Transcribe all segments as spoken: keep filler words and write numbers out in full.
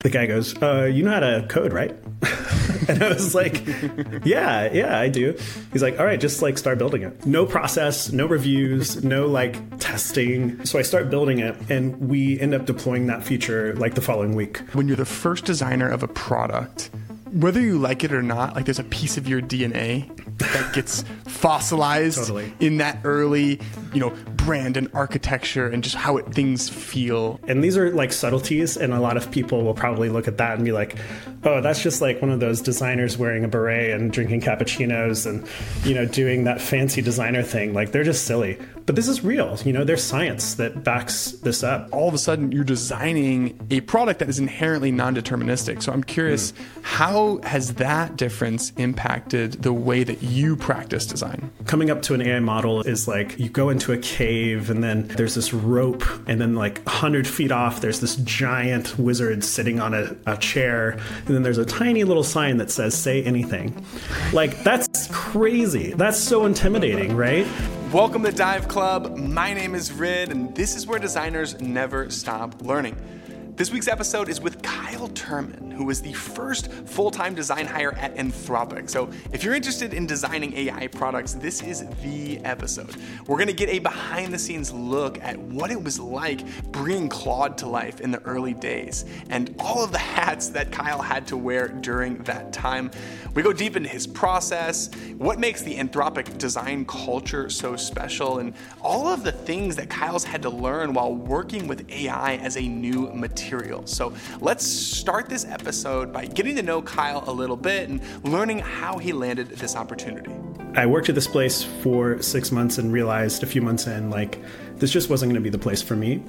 the guy goes, uh, you know how to code, right? And I was like, yeah, yeah, I do. He's like, all right, just like start building it. No process, no reviews, no like testing. So I start building it and we end up deploying that feature like the following week. When you're the first designer of a product, whether you like it or not, like there's a piece of your D N A that gets fossilized Totally. in that early, you know, brand and architecture and just how it, things feel. And these are like subtleties, and a lot of people will probably look at that and be like, oh, that's just like one of those designers wearing a beret and drinking cappuccinos and, you know, doing that fancy designer thing. Like, they're just silly. But this is real. You know, there's science that backs this up. All of a sudden, you're designing a product that is inherently non-deterministic. So I'm curious, mm. how has that difference impacted the way that you practice design? Coming up to an A I model is like you go into a cave and then there's this rope, and then like one hundred feet off, there's this giant wizard sitting on a, a chair. And then there's a tiny little sign that says, say anything. Like, that's crazy. That's so intimidating, right? Welcome to Dive Club. My name is Rid, and this is where designers never stop learning. This week's episode is with Kyle Turman, who was the first full-time design hire at Anthropic. So if you're interested in designing A I products, this is the episode. We're going to get a behind-the-scenes look at what it was like bringing Claude to life in the early days and all of the hats that Kyle had to wear during that time. We go deep into his process, what makes the Anthropic design culture so special, and all of the things that Kyle's had to learn while working with A I as a new material. So let's start this episode by getting to know Kyle a little bit and learning how he landed this opportunity. I worked at this place for six months and realized a few months in, like, this just wasn't going to be the place for me.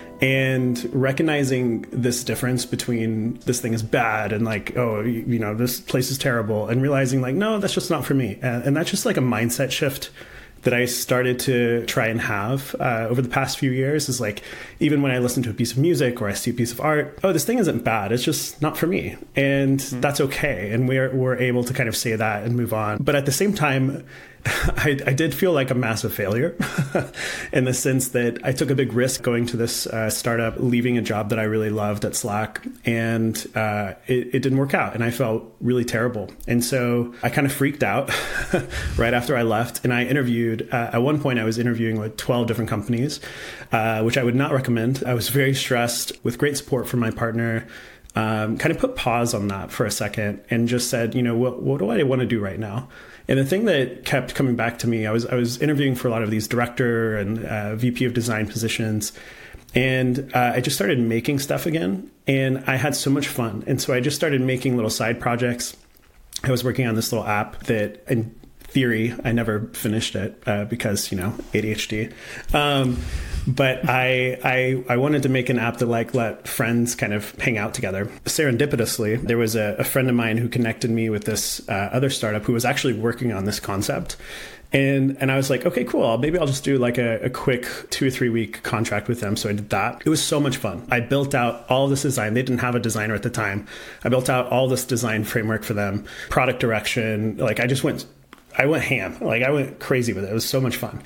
And recognizing this difference between this thing is bad and like, oh, you, you know, this place is terrible, and realizing like, no, that's just not for me. And, and that's just like a mindset shift that I started to try and have uh, over the past few years. Is like, even when I listen to a piece of music or I see a piece of art, oh, this thing isn't bad. It's just not for me. And mm-hmm. that's okay. And we're, we're able to kind of say that and move on. But at the same time, I, I did feel like a massive failure in the sense that I took a big risk going to this uh, startup, leaving a job that I really loved at Slack, and uh, it, it didn't work out. And I felt really terrible. And so I kind of freaked out right after I left. And I interviewed, uh, at one point I was interviewing with twelve different companies, uh, which I would not recommend. I was very stressed with great support from my partner. Um, kind of put pause on that for a second and just said, you know, what, what do I want to do right now? And the thing that kept coming back to me, I was I was interviewing for a lot of these director and uh, V P of design positions, and uh, I just started making stuff again, and I had so much fun. And so I just started making little side projects. I was working on this little app that, in theory, I never finished it uh, because, you know, A D H D. Um, but I, I I wanted to make an app that like let friends kind of hang out together. Serendipitously, there was a, a friend of mine who connected me with this uh, other startup who was actually working on this concept. And and I was like, okay, cool. Maybe I'll just do like a, a quick two or three week contract with them. So I did that. It was so much fun. I built out all this design. They didn't have a designer at the time. I built out all this design framework for them, product direction. Like I just went, I went ham. Like I went crazy with it. It was so much fun.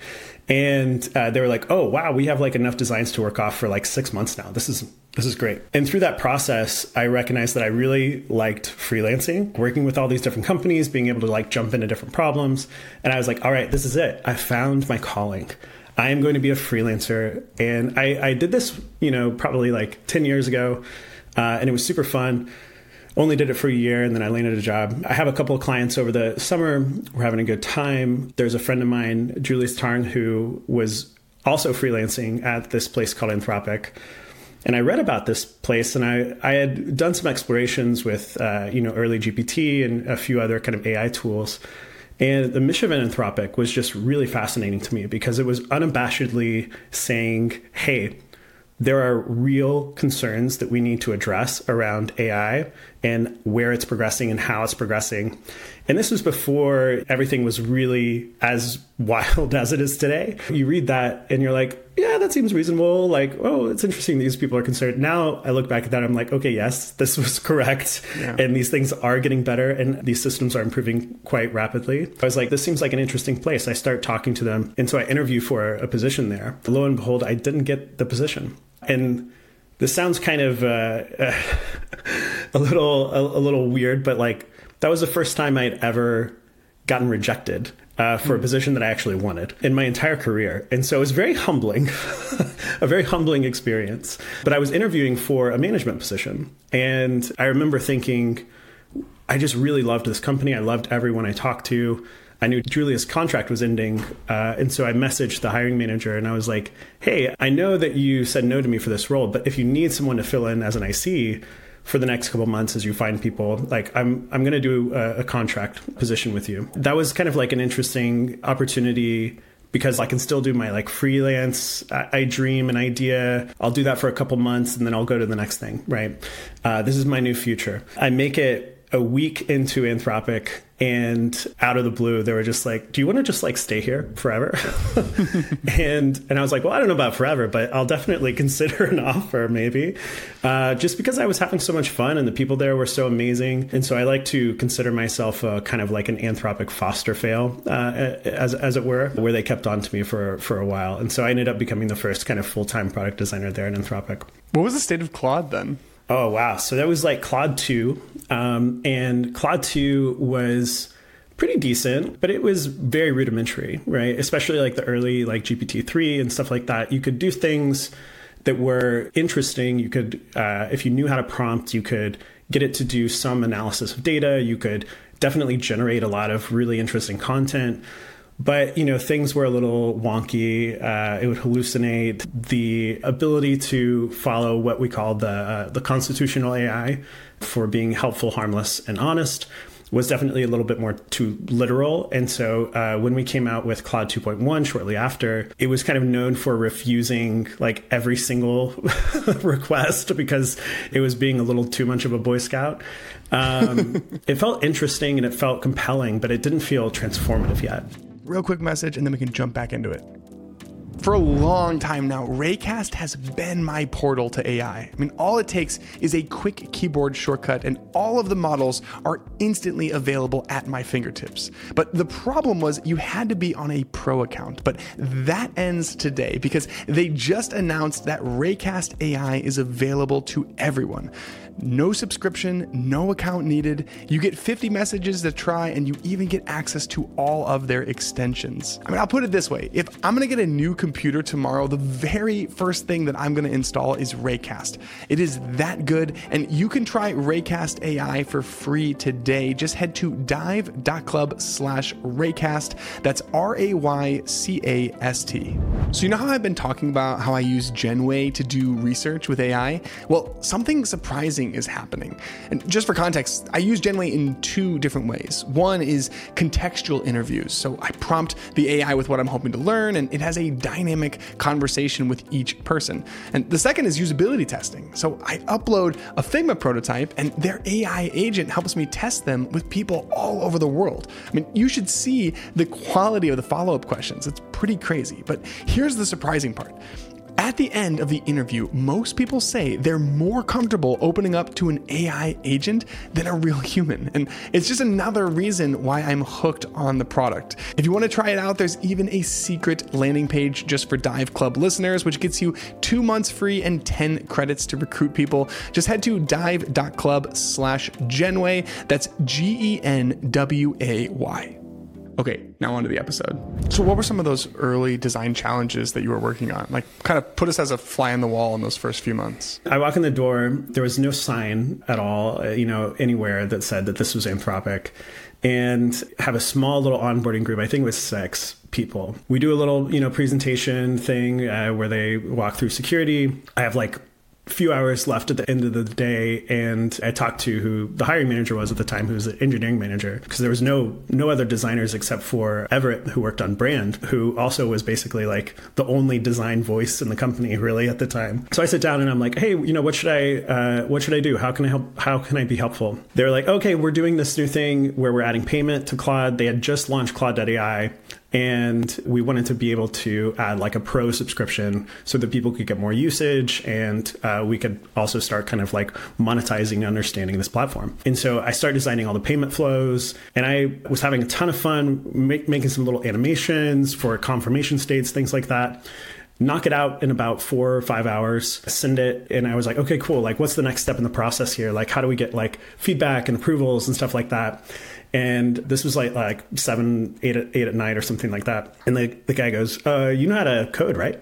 And uh, they were like, oh, wow, we have like enough designs to work off for like six months now. This is this is great. And through that process, I recognized that I really liked freelancing, working with all these different companies, being able to like jump into different problems. And I was like, all right, this is it. I found my calling. I am going to be a freelancer. And I, I did this, you know, probably like ten years ago. Uh, and it was super fun. Only did it for a year, and then I landed a job. I have a couple of clients over the summer. We're having a good time. There's a friend of mine, Julius Tarn, who was also freelancing at this place called Anthropic. And I read about this place, and I, I had done some explorations with, uh, you know, early G P T and a few other kind of A I tools. And the mission of Anthropic was just really fascinating to me because it was unabashedly saying, hey, there are real concerns that we need to address around A I and where it's progressing and how it's progressing. And this was before everything was really as wild as it is today. You read that and you're like, yeah, that seems reasonable. Like, oh, it's interesting these people are concerned. Now I look back at that, I'm like, okay, yes, this was correct. Yeah. And these things are getting better and these systems are improving quite rapidly. I was like, this seems like an interesting place. I start talking to them. And so I interview for a position there. Lo and behold, I didn't get the position. And this sounds kind of uh, uh, a little, a, a little weird, but like that was the first time I'd ever gotten rejected uh, for a position that I actually wanted in my entire career. And so it was very humbling, a very humbling experience. But I was interviewing for a management position. And I remember thinking, I just really loved this company. I loved everyone I talked to. I knew Julia's contract was ending. Uh, and so I messaged the hiring manager and I was like, hey, I know that you said no to me for this role, but if you need someone to fill in as an I C for the next couple of months as you find people, like I'm I'm going to do a, a contract position with you. That was kind of like an interesting opportunity because I can still do my like freelance. I, I dream an idea. I'll do that for a couple months and then I'll go to the next thing, right? Uh, this is my new future. I make it a week into Anthropic and out of the blue, they were just like, do you want to just like stay here forever? and and I was like, well, I don't know about forever, but I'll definitely consider an offer maybe. Uh, just because I was having so much fun and the people there were so amazing. And so I like to consider myself uh, kind of like an Anthropic foster fail, uh, as as it were, where they kept on to me for, for a while. And so I ended up becoming the first kind of full-time product designer there at Anthropic. What was the state of Claude then? Oh, wow. So that was like Claude two. Um, and Claude two was pretty decent, but it was very rudimentary, right? Especially like the early like G P T three and stuff like that. You could do things that were interesting. You could, uh, if you knew how to prompt, you could get it to do some analysis of data. You could definitely generate a lot of really interesting content. But, you know, things were a little wonky. Uh, it would hallucinate. The ability to follow what we call the uh, the constitutional A I for being helpful, harmless, and honest was definitely a little bit more too literal. And so uh, when we came out with Claude two point one shortly after, it was kind of known for refusing like every single request because it was being a little too much of a Boy Scout. Um, it felt interesting and it felt compelling, but it didn't feel transformative yet. Real quick message, and then we can jump back into it. For a long time now, Raycast has been my portal to A I. I mean, all it takes is a quick keyboard shortcut, and all of the models are instantly available at my fingertips. But the problem was you had to be on a pro account. But that ends today because they just announced that Raycast A I is available to everyone. No subscription, no account needed. You get fifty messages to try, and you even get access to all of their extensions. I mean, I'll put it this way. If I'm going to get a new computer tomorrow, the very first thing that I'm going to install is Raycast. It is that good, and you can try Raycast A I for free today. Just head to dive.club slash Raycast. That's R A Y C A S T. So you know how I've been talking about how I use Genway to do research with A I? Well, something surprising is happening. And just for context, I use Genway in two different ways. One is contextual interviews. So I prompt the A I with what I'm hoping to learn, and it has a dynamic conversation with each person. And the second is usability testing. So I upload a Figma prototype, and their A I agent helps me test them with people all over the world. I mean, you should see the quality of the follow-up questions. It's pretty crazy. But here's the surprising part. At the end of the interview, most people say they're more comfortable opening up to an A I agent than a real human. And it's just another reason why I'm hooked on the product. If you want to try it out, there's even a secret landing page just for Dive Club listeners, which gets you two months free and ten credits to recruit people. Just head to dive.club slash Genway. That's G E N W A Y. Okay, now on to the episode. So what were some of those early design challenges that you were working on? Like, kind of put us as a fly on the wall in those first few months. I walk in the door, there was no sign at all, you know, anywhere that said that this was Anthropic, and have a small little onboarding group. I think it was six people. We do a little, you know, presentation thing uh, where they walk through security. I have like few hours left at the end of the day, and I talked to who the hiring manager was at the time, who was the engineering manager, because there was no no other designers except for Everett, who worked on brand, who also was basically like the only design voice in the company really at the time. So I sit down and I'm like, hey, you know, what should I uh, what should I do? How can I help? How can I be helpful? They're like, okay, we're doing this new thing where we're adding payment to Claude. They had just launched Claude dot A I. And we wanted to be able to add like a pro subscription so that people could get more usage, and uh, we could also start kind of like monetizing and understanding this platform. And so I started designing all the payment flows, and I was having a ton of fun make, making some little animations for confirmation states, things like that. knock it out in about four or five hours, send it. And I was like, okay, cool. Like, what's the next step in the process here? Like, how do we get like feedback and approvals and stuff like that? And this was like like seven, eight, eight at night or something like that. And the, the guy goes, uh, you know how to code, right?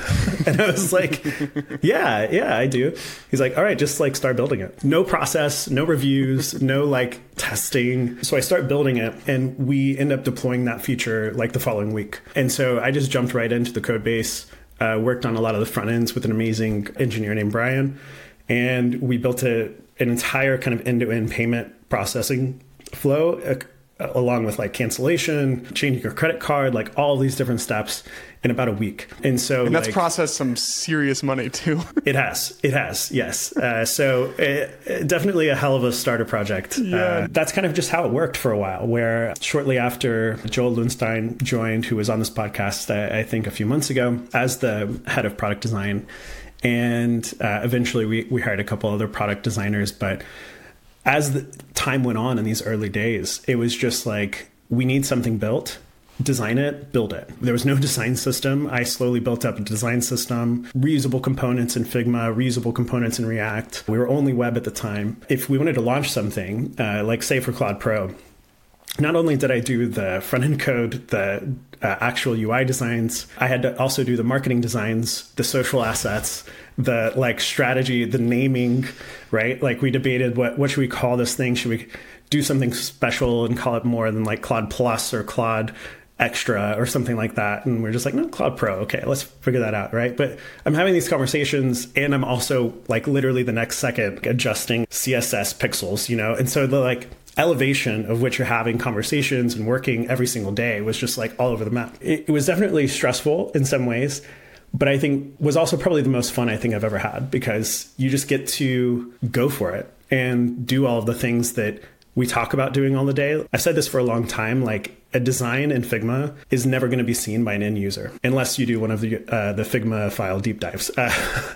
And I was like, yeah, yeah, I do. He's like, all right, just like start building it. No process, no reviews, no like testing. So I start building it, and we end up deploying that feature like the following week. And so I just jumped right into the code base, uh, worked on a lot of the front ends with an amazing engineer named Brian. And we built a, an entire kind of end-to-end payment processing flow, uh, along with like cancellation, changing your credit card, like all these different steps in about a week. And so and that's like, processed some serious money too. It has, it has, yes. Uh, so it, definitely a hell of a starter project. Yeah. Uh, that's kind of just how it worked for a while, where shortly after Joel Lundstein joined, who was on this podcast, I, I think a few months ago, as the head of product design. And uh, eventually we, we hired a couple other product designers, but as the time went on in these early days, it was just like, we need something built, design it, build it. There was no design system. I slowly built up a design system, reusable components in Figma, reusable components in React. We were only web at the time. If we wanted to launch something, uh, like say for Claude Pro, not only did I do the front-end code, the uh, actual U I designs, I had to also do the marketing designs, the social assets, the like strategy, the naming, right? Like we debated what, what should we call this thing? Should we do something special and call it more than like Claude Plus or Claude Extra or something like that? And we're just like, no, Claude Pro. Okay, let's figure that out, right? But I'm having these conversations, and I'm also like literally the next second adjusting C S S pixels, you know? And so the like elevation of which you're having conversations and working every single day was just like all over the map. It, it was definitely stressful in some ways, but I think was also probably the most fun I think I've ever had, because you just get to go for it and do all of the things that we talk about doing all the day. I've said this for a long time, like a design in Figma is never going to be seen by an end user unless you do one of the uh, the Figma file deep dives. Uh,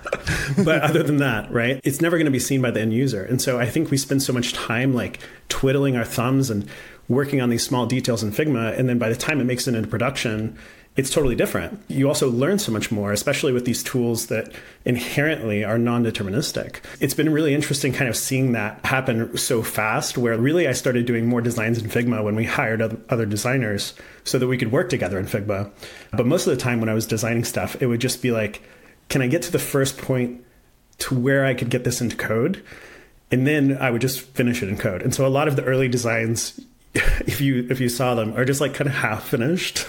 but other than that, right, it's never going to be seen by the end user. And so I think we spend so much time like twiddling our thumbs and working on these small details in Figma. And then by the time it makes it into production, it's totally different. You also learn so much more, especially with these tools that inherently are non-deterministic. It's been really interesting kind of seeing that happen so fast, where really I started doing more designs in Figma when we hired other designers so that we could work together in Figma. But most of the time when I was designing stuff, it would just be like, can I get to the first point to where I could get this into code? And then I would just finish it in code. And so a lot of the early designs, if you if you saw them, are just like kind of half finished.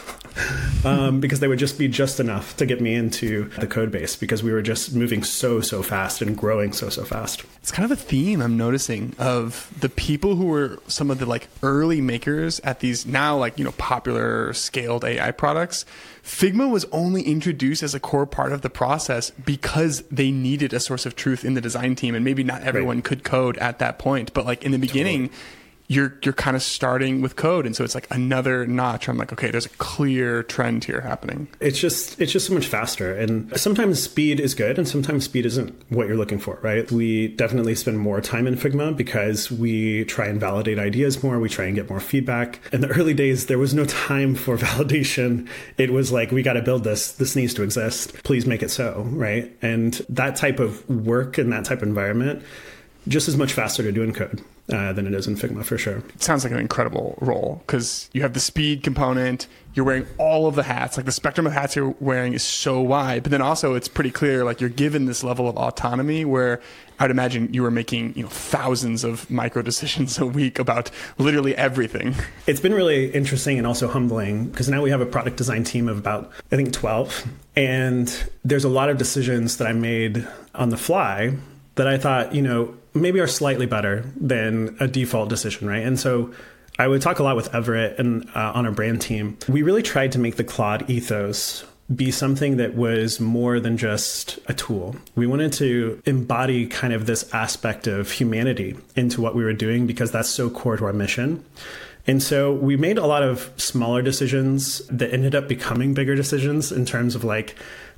um, because they would just be just enough to get me into the code base, because we were just moving so, so fast and growing so, so fast. It's kind of a theme I'm noticing of the people who were some of the like early makers at these now like, you know, popular scaled A I products. Figma was only introduced as a core part of the process because they needed a source of truth in the design team. And maybe not everyone right. could code at that point, but like in the beginning, totally. you're you're kind of starting with code, and so it's like another notch. I'm like, okay, there's a clear trend here happening. It's just it's just so much faster, and sometimes speed is good, and sometimes speed isn't what you're looking for, right? We definitely spend more time in Figma because we try and validate ideas more. We try and get more feedback. In the early days, there was no time for validation. It was like, we got to build this. This needs to exist. Please make it so, right? And that type of work and that type of environment, just as much faster to do in code uh, than it is in Figma, for sure. It sounds like an incredible role because you have the speed component, you're wearing all of the hats, like the spectrum of hats you're wearing is so wide, but then also it's pretty clear, like you're given this level of autonomy where I'd imagine you were making, you know, thousands of micro decisions a week about literally everything. It's been really interesting and also humbling because now we have a product design team of about, I think, twelve. And there's a lot of decisions that I made on the fly that I thought, you know, maybe are slightly better than a default decision, right? And so I would talk a lot with Everett and uh, on our brand team. We really tried to make the Claude ethos be something that was more than just a tool. We wanted to embody kind of this aspect of humanity into what we were doing because that's so core to our mission. And so we made a lot of smaller decisions that ended up becoming bigger decisions in terms of like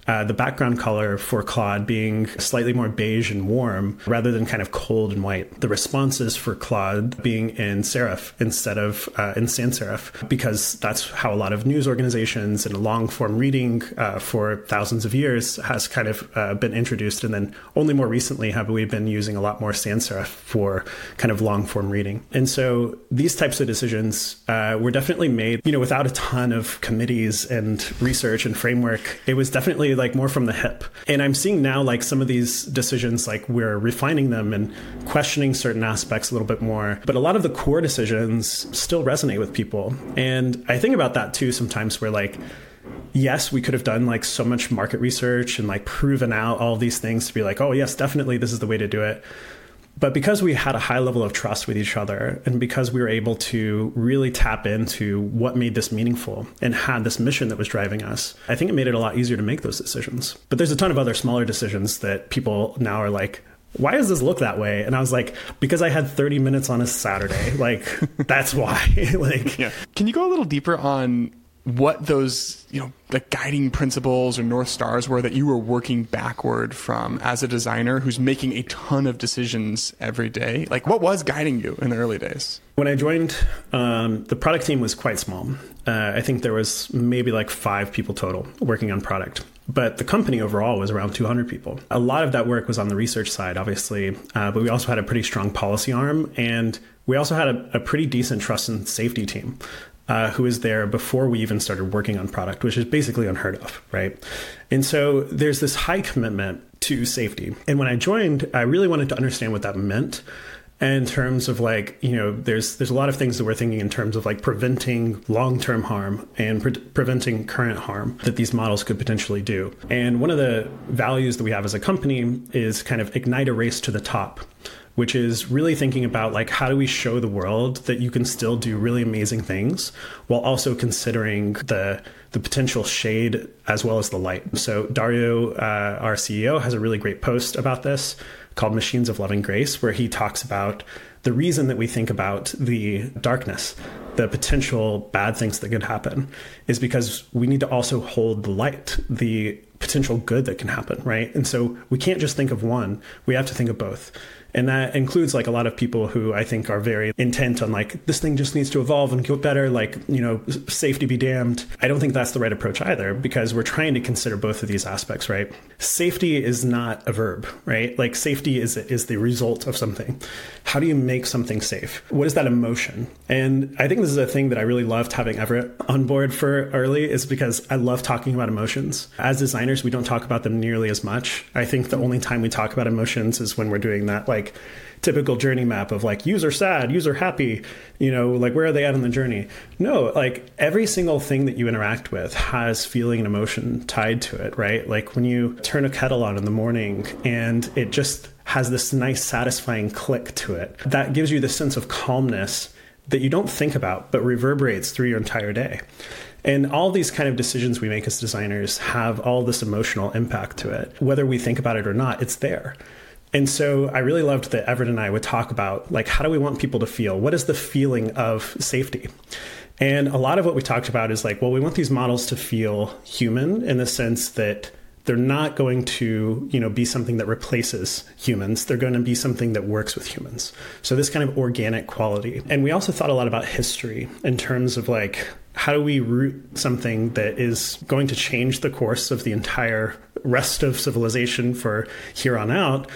uh, the background color for Claude being slightly more beige and warm rather than kind of cold and white. The responses for Claude being in serif instead of uh, in sans serif, because that's how a lot of news organizations and long form reading uh, for thousands of years has kind of uh, been introduced. And then only more recently have we been using a lot more sans serif for kind of long form reading. And so these types of decisions uh, were definitely made, you know, without a ton of committees and research and framework. It was definitely like more from the hip. And I'm seeing now like some of these decisions, like we're refining them and questioning certain aspects a little bit more. But a lot of the core decisions still resonate with people. And I think about that too sometimes, where like, yes, we could have done like so much market research and like proven out all of these things to be like, oh yes, definitely this is the way to do it. But because we had a high level of trust with each other, and because we were able to really tap into what made this meaningful and had this mission that was driving us, I think it made it a lot easier to make those decisions. But there's a ton of other smaller decisions that people now are like, why does this look that way? And I was like, because I had thirty minutes on a Saturday. Like, that's why. Like, yeah. Can you go a little deeper on what those, you know, the guiding principles or North Stars were that you were working backward from as a designer who's making a ton of decisions every day? Like, what was guiding you in the early days? When I joined, um, the product team was quite small. Uh, I think there was maybe like five people total working on product. But the company overall was around two hundred people. A lot of that work was on the research side, obviously, uh, but we also had a pretty strong policy arm, and we also had a, a pretty decent trust and safety team. Uh, who was there before we even started working on product, which is basically unheard of, right? And so there's this high commitment to safety. And when I joined, I really wanted to understand what that meant in terms of like, you know, there's there's a lot of things that we're thinking in terms of like preventing long-term harm and pre- preventing current harm that these models could potentially do. And one of the values that we have as a company is kind of ignite a race to the top, which is really thinking about like, how do we show the world that you can still do really amazing things while also considering the the potential shade as well as the light. So Dario, uh, our C E O, has a really great post about this called Machines of Loving Grace, where he talks about the reason that we think about the darkness, the potential bad things that could happen, is because we need to also hold the light, the potential good that can happen, right? And so we can't just think of one, we have to think of both. And that includes like a lot of people who I think are very intent on like, this thing just needs to evolve and get better, like, you know, safety be damned. I don't think that's the right approach either, because we're trying to consider both of these aspects, right? Safety is not a verb, right? Like safety is is the result of something. How do you make something safe? What is that emotion? And I think this is a thing that I really loved having Everett on board for early, is because I love talking about emotions. As designers, we don't talk about them nearly as much. I think the only time we talk about emotions is when we're doing that like typical journey map of like user sad, user happy, you know, like where are they at on the journey? No, like every single thing that you interact with has feeling and emotion tied to it, right? Like when you turn a kettle on in the morning and it just has this nice satisfying click to it, that gives you this sense of calmness that you don't think about, but reverberates through your entire day. And all these kind of decisions we make as designers have all this emotional impact to it. Whether we think about it or not, it's there. And so I really loved that Everett and I would talk about, like, how do we want people to feel? What is the feeling of safety? And a lot of what we talked about is like, well, we want these models to feel human in the sense that they're not going to, you know, be something that replaces humans. They're going to be something that works with humans. So this kind of organic quality. And we also thought a lot about history in terms of like, how do we root something that is going to change the course of the entire rest of civilization for here on out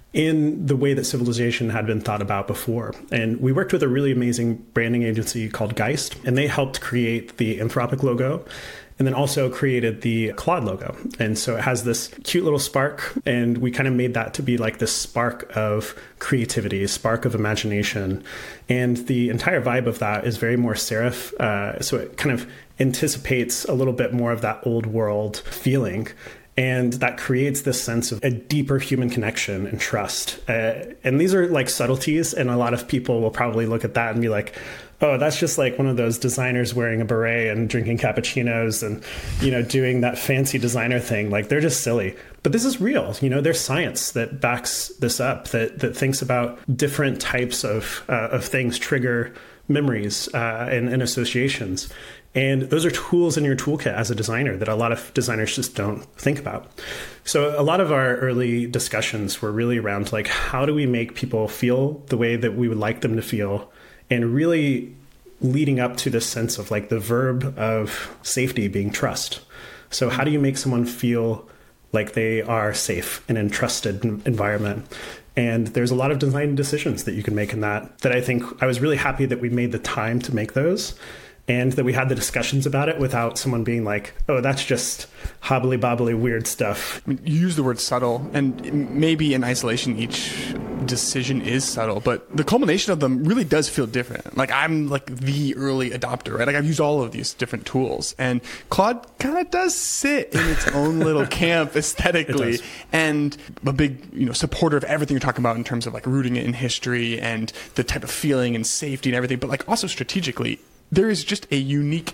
in the way that civilization had been thought about before. And we worked with a really amazing branding agency called Geist, and they helped create the Anthropic logo and then also created the Claude logo. And so it has this cute little spark, and we kind of made that to be like this spark of creativity, spark of imagination. And the entire vibe of that is very more serif. Uh, so it kind of anticipates a little bit more of that old world feeling. And that creates this sense of a deeper human connection and trust. Uh, and these are like subtleties. And a lot of people will probably look at that and be like, oh, that's just like one of those designers wearing a beret and drinking cappuccinos and, you know, doing that fancy designer thing. Like, they're just silly. But this is real. You know, there's science that backs this up, that that thinks about different types of uh, of things trigger memories uh, and, and associations. And those are tools in your toolkit as a designer that a lot of designers just don't think about. So a lot of our early discussions were really around like, how do we make people feel the way that we would like them to feel, and really leading up to this sense of like the verb of safety being trust. So how do you make someone feel like they are safe in a trusted environment? And there's a lot of design decisions that you can make in that, that I think I was really happy that we made the time to make those, and that we had the discussions about it without someone being like, oh, that's just hobbly bobbly weird stuff. I mean, you use the word subtle, and maybe in isolation each decision is subtle, but the culmination of them really does feel different. Like, I'm like the early adopter, right? Like, I've used all of these different tools, and Claude kind of does sit in its own little camp aesthetically, and a big, you know, supporter of everything you're talking about in terms of like rooting it in history and the type of feeling and safety and everything, but like also strategically, there is just a unique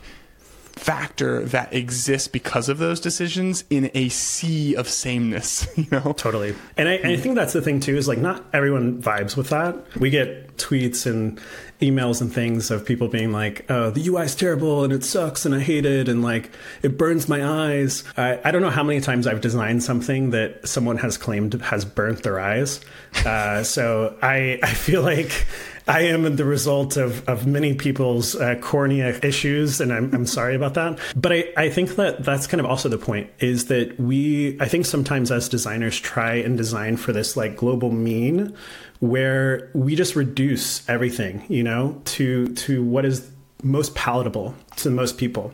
factor that exists because of those decisions in a sea of sameness, you know? Totally. And I, and I think that's the thing too, is like not everyone vibes with that. We get tweets and emails and things of people being like, oh, the U I is terrible and it sucks and I hate it and like it burns my eyes. I, I don't know how many times I've designed something that someone has claimed has burnt their eyes. Uh, so I, I feel like I am the result of, of many people's uh, cornea issues, and I'm, I'm sorry about that. But I, I think that that's kind of also the point, is that we, I think sometimes as designers try and design for this like global mean, where we just reduce everything, you know, to to what is most palatable to most people.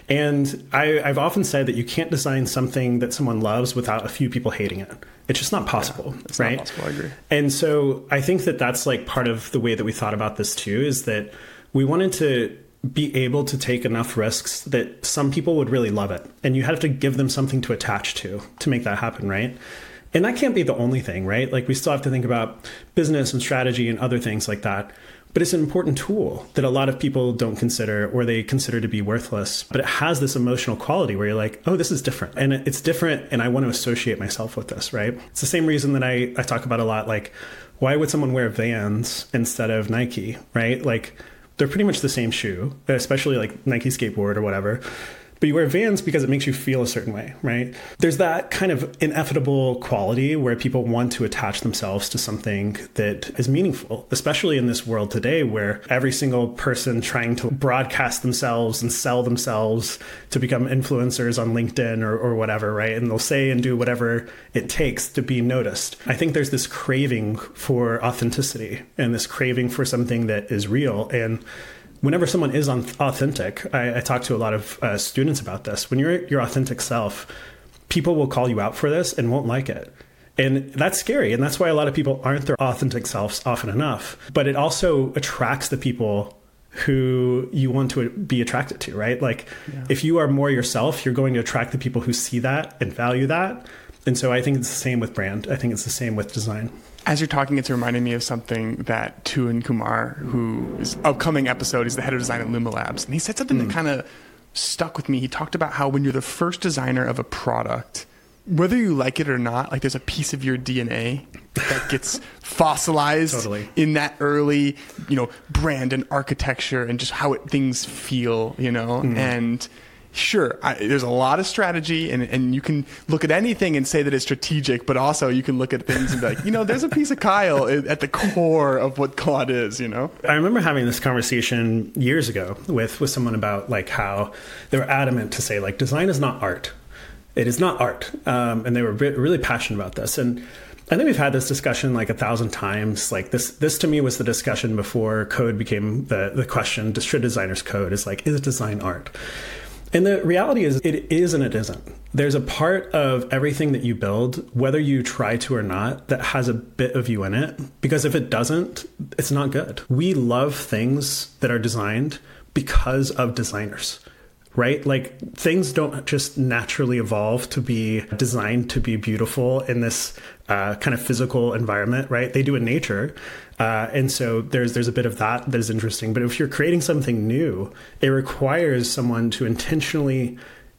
And I, I've often said that you can't design something that someone loves without a few people hating it. It's just not possible, yeah, it's right? Not possible, I agree. And so I think that that's like part of the way that we thought about this too, is that we wanted to be able to take enough risks that some people would really love it. And you have to give them something to attach to, to make that happen, right? And that can't be the only thing, right? Like we still have to think about business and strategy and other things like that. But it's an important tool that a lot of people don't consider, or they consider to be worthless. But it has this emotional quality where you're like, oh, this is different. And it's different, and I want to associate myself with this, right? It's the same reason that I, I talk about a lot, like, why would someone wear Vans instead of Nike, right? Like, they're pretty much the same shoe, especially like Nike skateboard or whatever. But you wear Vans because it makes you feel a certain way, right? There's that kind of inevitable quality where people want to attach themselves to something that is meaningful, especially in this world today where every single person trying to broadcast themselves and sell themselves to become influencers on LinkedIn or, or whatever, right? And they'll say and do whatever it takes to be noticed. I think there's this craving for authenticity and this craving for something that is real. And whenever someone is authentic, I, I talk to a lot of uh, students about this. When you're your authentic self, people will call you out for this and won't like it. And that's scary. And that's why a lot of people aren't their authentic selves often enough. But it also attracts the people who you want to be attracted to, right? Like yeah. If you are more yourself, you're going to attract the people who see that and value that. And so I think it's the same with brand. I think it's the same with design. As you're talking, it's reminding me of something that Tuan Kumar, who is upcoming episode, is the head of design at Luma Labs. And he said something mm. that kind of stuck with me. He talked about how when you're the first designer of a product, whether you like it or not, like there's a piece of your D N A that gets fossilized totally. in that early, you know, brand and architecture and just how it, things feel, you know, mm. and sure, I, there's a lot of strategy, and, and you can look at anything and say that it's strategic, but also you can look at things and be like, you know, there's a piece of Kyle at the core of what Claude is, you know? I remember having this conversation years ago with, with someone about like how they were adamant to say like design is not art. It is not art. Um, and they were re- really passionate about this. And I think we've had this discussion like a thousand times. Like this, this to me was the discussion before code became the, the question, should designers code? Is like, is design art? And the reality is it is and it isn't. There's a part of everything that you build, whether you try to or not, that has a bit of you in it. Because if it doesn't, it's not good. We love things that are designed because of designers, right? Like things don't just naturally evolve to be designed to be beautiful in this uh, kind of physical environment, right? They do in nature. Uh, and so there's there's a bit of that that is interesting. But if you're creating something new, it requires someone to intentionally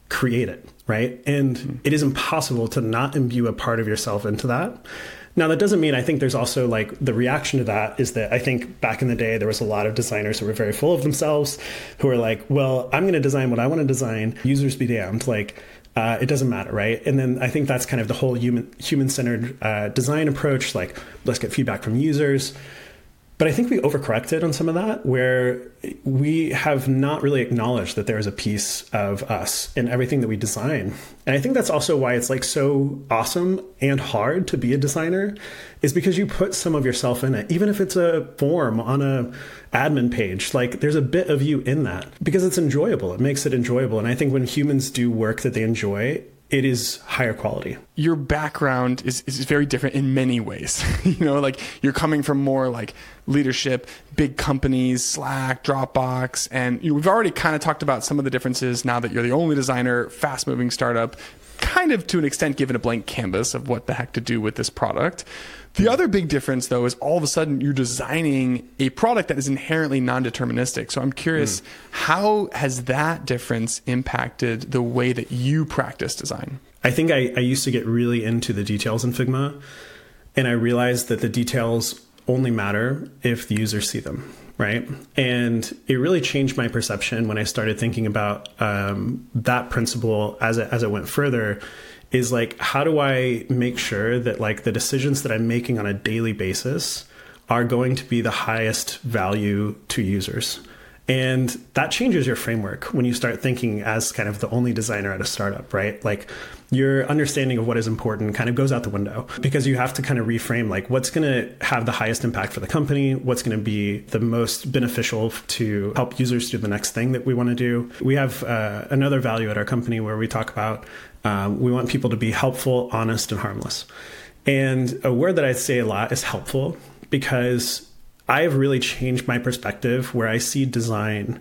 create it, right? And mm-hmm. it is impossible to not imbue a part of yourself into that. Now, that doesn't mean, I think there's also like the reaction to that is that I think back in the day, there was a lot of designers who were very full of themselves, who were like, well, I'm going to design what I want to design, users be damned. Like, uh, it doesn't matter, right? And then I think that's kind of the whole human, human-centered uh, design approach, like, let's get feedback from users. But I think we overcorrected on some of that, where we have not really acknowledged that there is a piece of us in everything that we design. And I think that's also why it's like so awesome and hard to be a designer, is because you put some of yourself in it. Even if it's a form on a admin page, like there's a bit of you in that because it's enjoyable. It makes it enjoyable. And I think when humans do work that they enjoy, it is higher quality. Your background is, is very different in many ways. You know, like you're coming from more like leadership, big companies, Slack, Dropbox. And you know, we've already kind of talked about some of the differences now that you're the only designer, fast moving startup, kind of to an extent given a blank canvas of what the heck to do with this product. The other big difference, though, is all of a sudden you're designing a product that is inherently non-deterministic. So I'm curious, mm. how has that difference impacted the way that you practice design? I think I, I used to get really into the details in Figma, and I realized that the details only matter if the users see them, right? And it really changed my perception when I started thinking about um, that principle as it, as it went further. Is like, how do I make sure that like the decisions that I'm making on a daily basis are going to be the highest value to users? And that changes your framework when you start thinking as kind of the only designer at a startup, right? Like your understanding of what is important kind of goes out the window because you have to kind of reframe like what's going to have the highest impact for the company, what's going to be the most beneficial to help users do the next thing that we want to do. We have uh, another value at our company where we talk about um, we want people to be helpful, honest, and harmless. And a word that I say a lot is helpful because I have really changed my perspective where I see design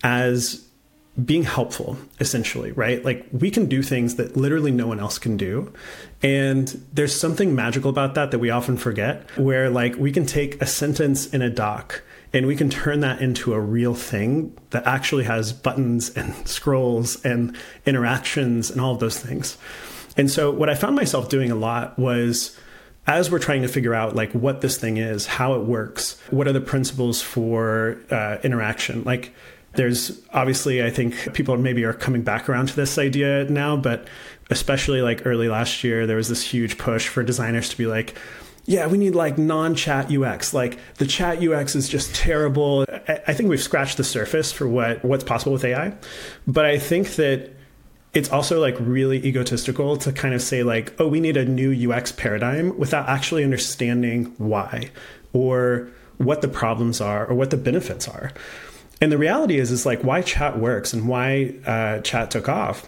as being helpful, essentially, right? Like we can do things that literally no one else can do. And there's something magical about that that we often forget, where like we can take a sentence in a doc and we can turn that into a real thing that actually has buttons and scrolls and interactions and all of those things. And so what I found myself doing a lot was, as we're trying to figure out like what this thing is, how it works, what are the principles for uh, interaction? Like there's obviously, I think people maybe are coming back around to this idea now, but especially like early last year, there was this huge push for designers to be like, yeah, we need like non-chat U X. Like the chat U X is just terrible. I, I think we've scratched the surface for what what's possible with A I. But I think that it's also like really egotistical to kind of say like, oh, we need a new U X paradigm without actually understanding why or what the problems are or what the benefits are. And the reality is, is like why chat works and why uh, chat took off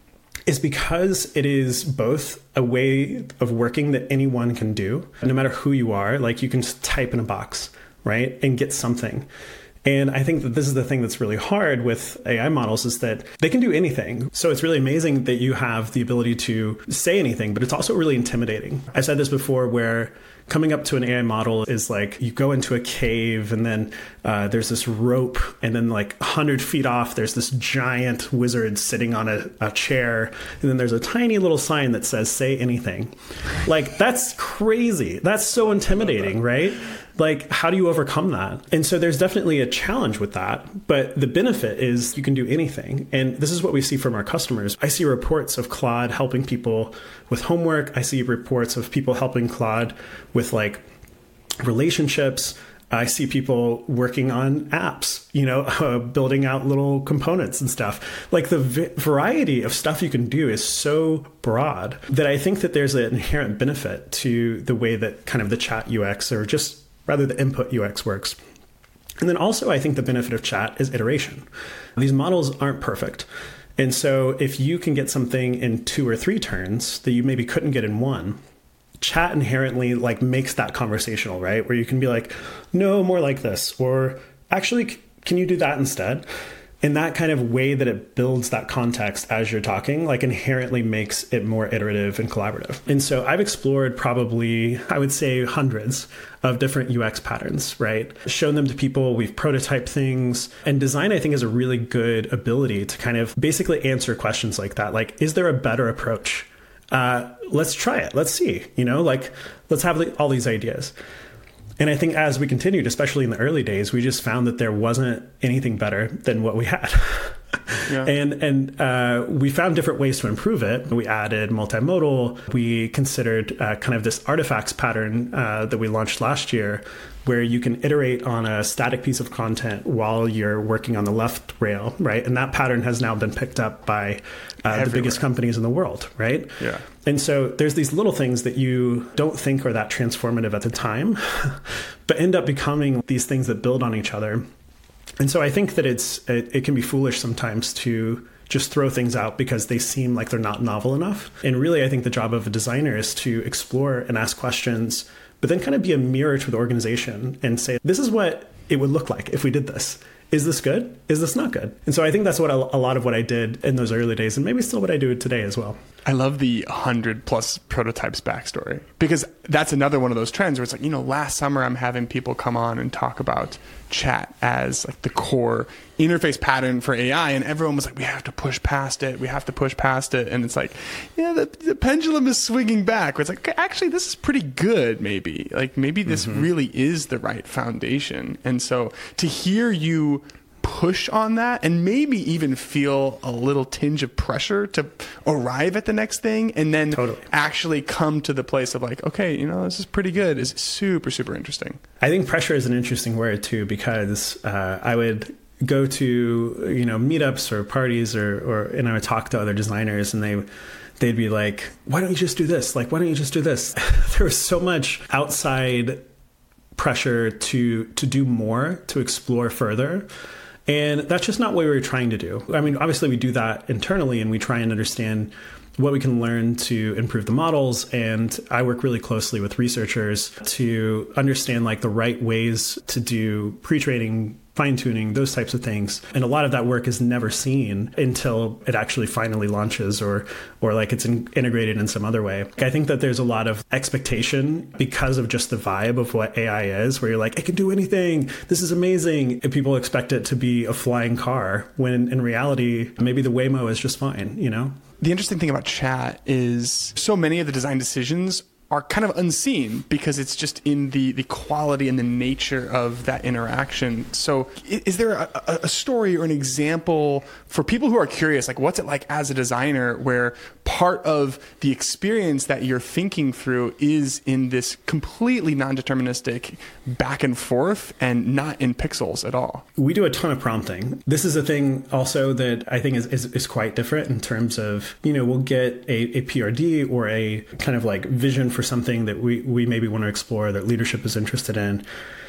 is because it is both a way of working that anyone can do, no matter who you are. Like you can just type in a box, right, and get something. And I think that this is the thing that's really hard with A I models is that they can do anything. So it's really amazing that you have the ability to say anything, but it's also really intimidating. I said this before where coming up to an A I model is like you go into a cave and then uh, there's this rope and then like one hundred feet off, there's this giant wizard sitting on a, a chair. And then there's a tiny little sign that says, say anything. Like that's crazy. That's so intimidating, right? Like, how do you overcome that? And so there's definitely a challenge with that. But the benefit is you can do anything. And this is what we see from our customers. I see reports of Claude helping people with homework. I see reports of people helping Claude with like relationships. I see people working on apps, you know, uh, building out little components and stuff. Like the v- variety of stuff you can do is so broad that I think that there's an inherent benefit to the way that kind of the chat U X or just rather the input U X works. And then also I think the benefit of chat is iteration. These models aren't perfect. And so if you can get something in two or three turns that you maybe couldn't get in one, chat inherently like makes that conversational, right? Where you can be like, no, more like this, or actually, can you do that instead? And that kind of way that it builds that context as you're talking, like inherently makes it more iterative and collaborative. And so I've explored probably, I would say, hundreds of different U X patterns, right? Shown them to people, we've prototyped things. And design, I think, is a really good ability to kind of basically answer questions like that. Like, is there a better approach? Uh, let's try it. Let's see, you know, like, let's have all these ideas. And I think as we continued, especially in the early days, we just found that there wasn't anything better than what we had. Yeah. And and uh, we found different ways to improve it. We added multimodal. We considered uh, kind of this artifacts pattern uh, that we launched last year, where you can iterate on a static piece of content while you're working on the left rail, right? And that pattern has now been picked up by uh, the biggest companies in the world, right? Yeah. And so there's these little things that you don't think are that transformative at the time, but end up becoming these things that build on each other. And so I think that it's it, it can be foolish sometimes to just throw things out because they seem like they're not novel enough. And really, I think the job of a designer is to explore and ask questions, but then kind of be a mirror to the organization and say, this is what it would look like if we did this. Is this good? Is this not good? And so I think that's what a, a lot of what I did in those early days, and maybe still what I do today as well. I love the one hundred plus prototypes backstory, because that's another one of those trends where it's like, you know, last summer I'm having people come on and talk about chat as like the core interface pattern for A I, and everyone was like, we have to push past it. We have to push past it. And it's like, yeah, the, the pendulum is swinging back. Where it's like, actually, this is pretty good, maybe. Like, maybe this mm-hmm. really is the right foundation. And so to hear you push on that and maybe even feel a little tinge of pressure to arrive at the next thing and then totally. actually come to the place of like, okay, you know, this is pretty good, is super, super interesting. I think pressure is an interesting word too, because uh, I would go to, you know, meetups or parties or, or, and I would talk to other designers and they they'd be like, why don't you just do this? Like, why don't you just do this? There was so much outside pressure to to do more, to explore further. And that's just not what we were trying to do. I mean, obviously we do that internally and we try and understand what we can learn to improve the models. And I work really closely with researchers to understand like the right ways to do pre-training, fine-tuning, those types of things. And a lot of that work is never seen until it actually finally launches or or like it's in, integrated in some other way. I think that there's a lot of expectation because of just the vibe of what A I is, where you're like, it can do anything. This is amazing. And people expect it to be a flying car when in reality, maybe the Waymo is just fine, you know? The interesting thing about chat is so many of the design decisions are kind of unseen because it's just in the, the quality and the nature of that interaction. So is there a, a story or an example for people who are curious, like what's it like as a designer where part of the experience that you're thinking through is in this completely non-deterministic back and forth and not in pixels at all? We do a ton of prompting. This is a thing also that I think is, is, is quite different in terms of, you know, we'll get a, a P R D or a kind of like vision for something that we, we maybe want to explore that leadership is interested in.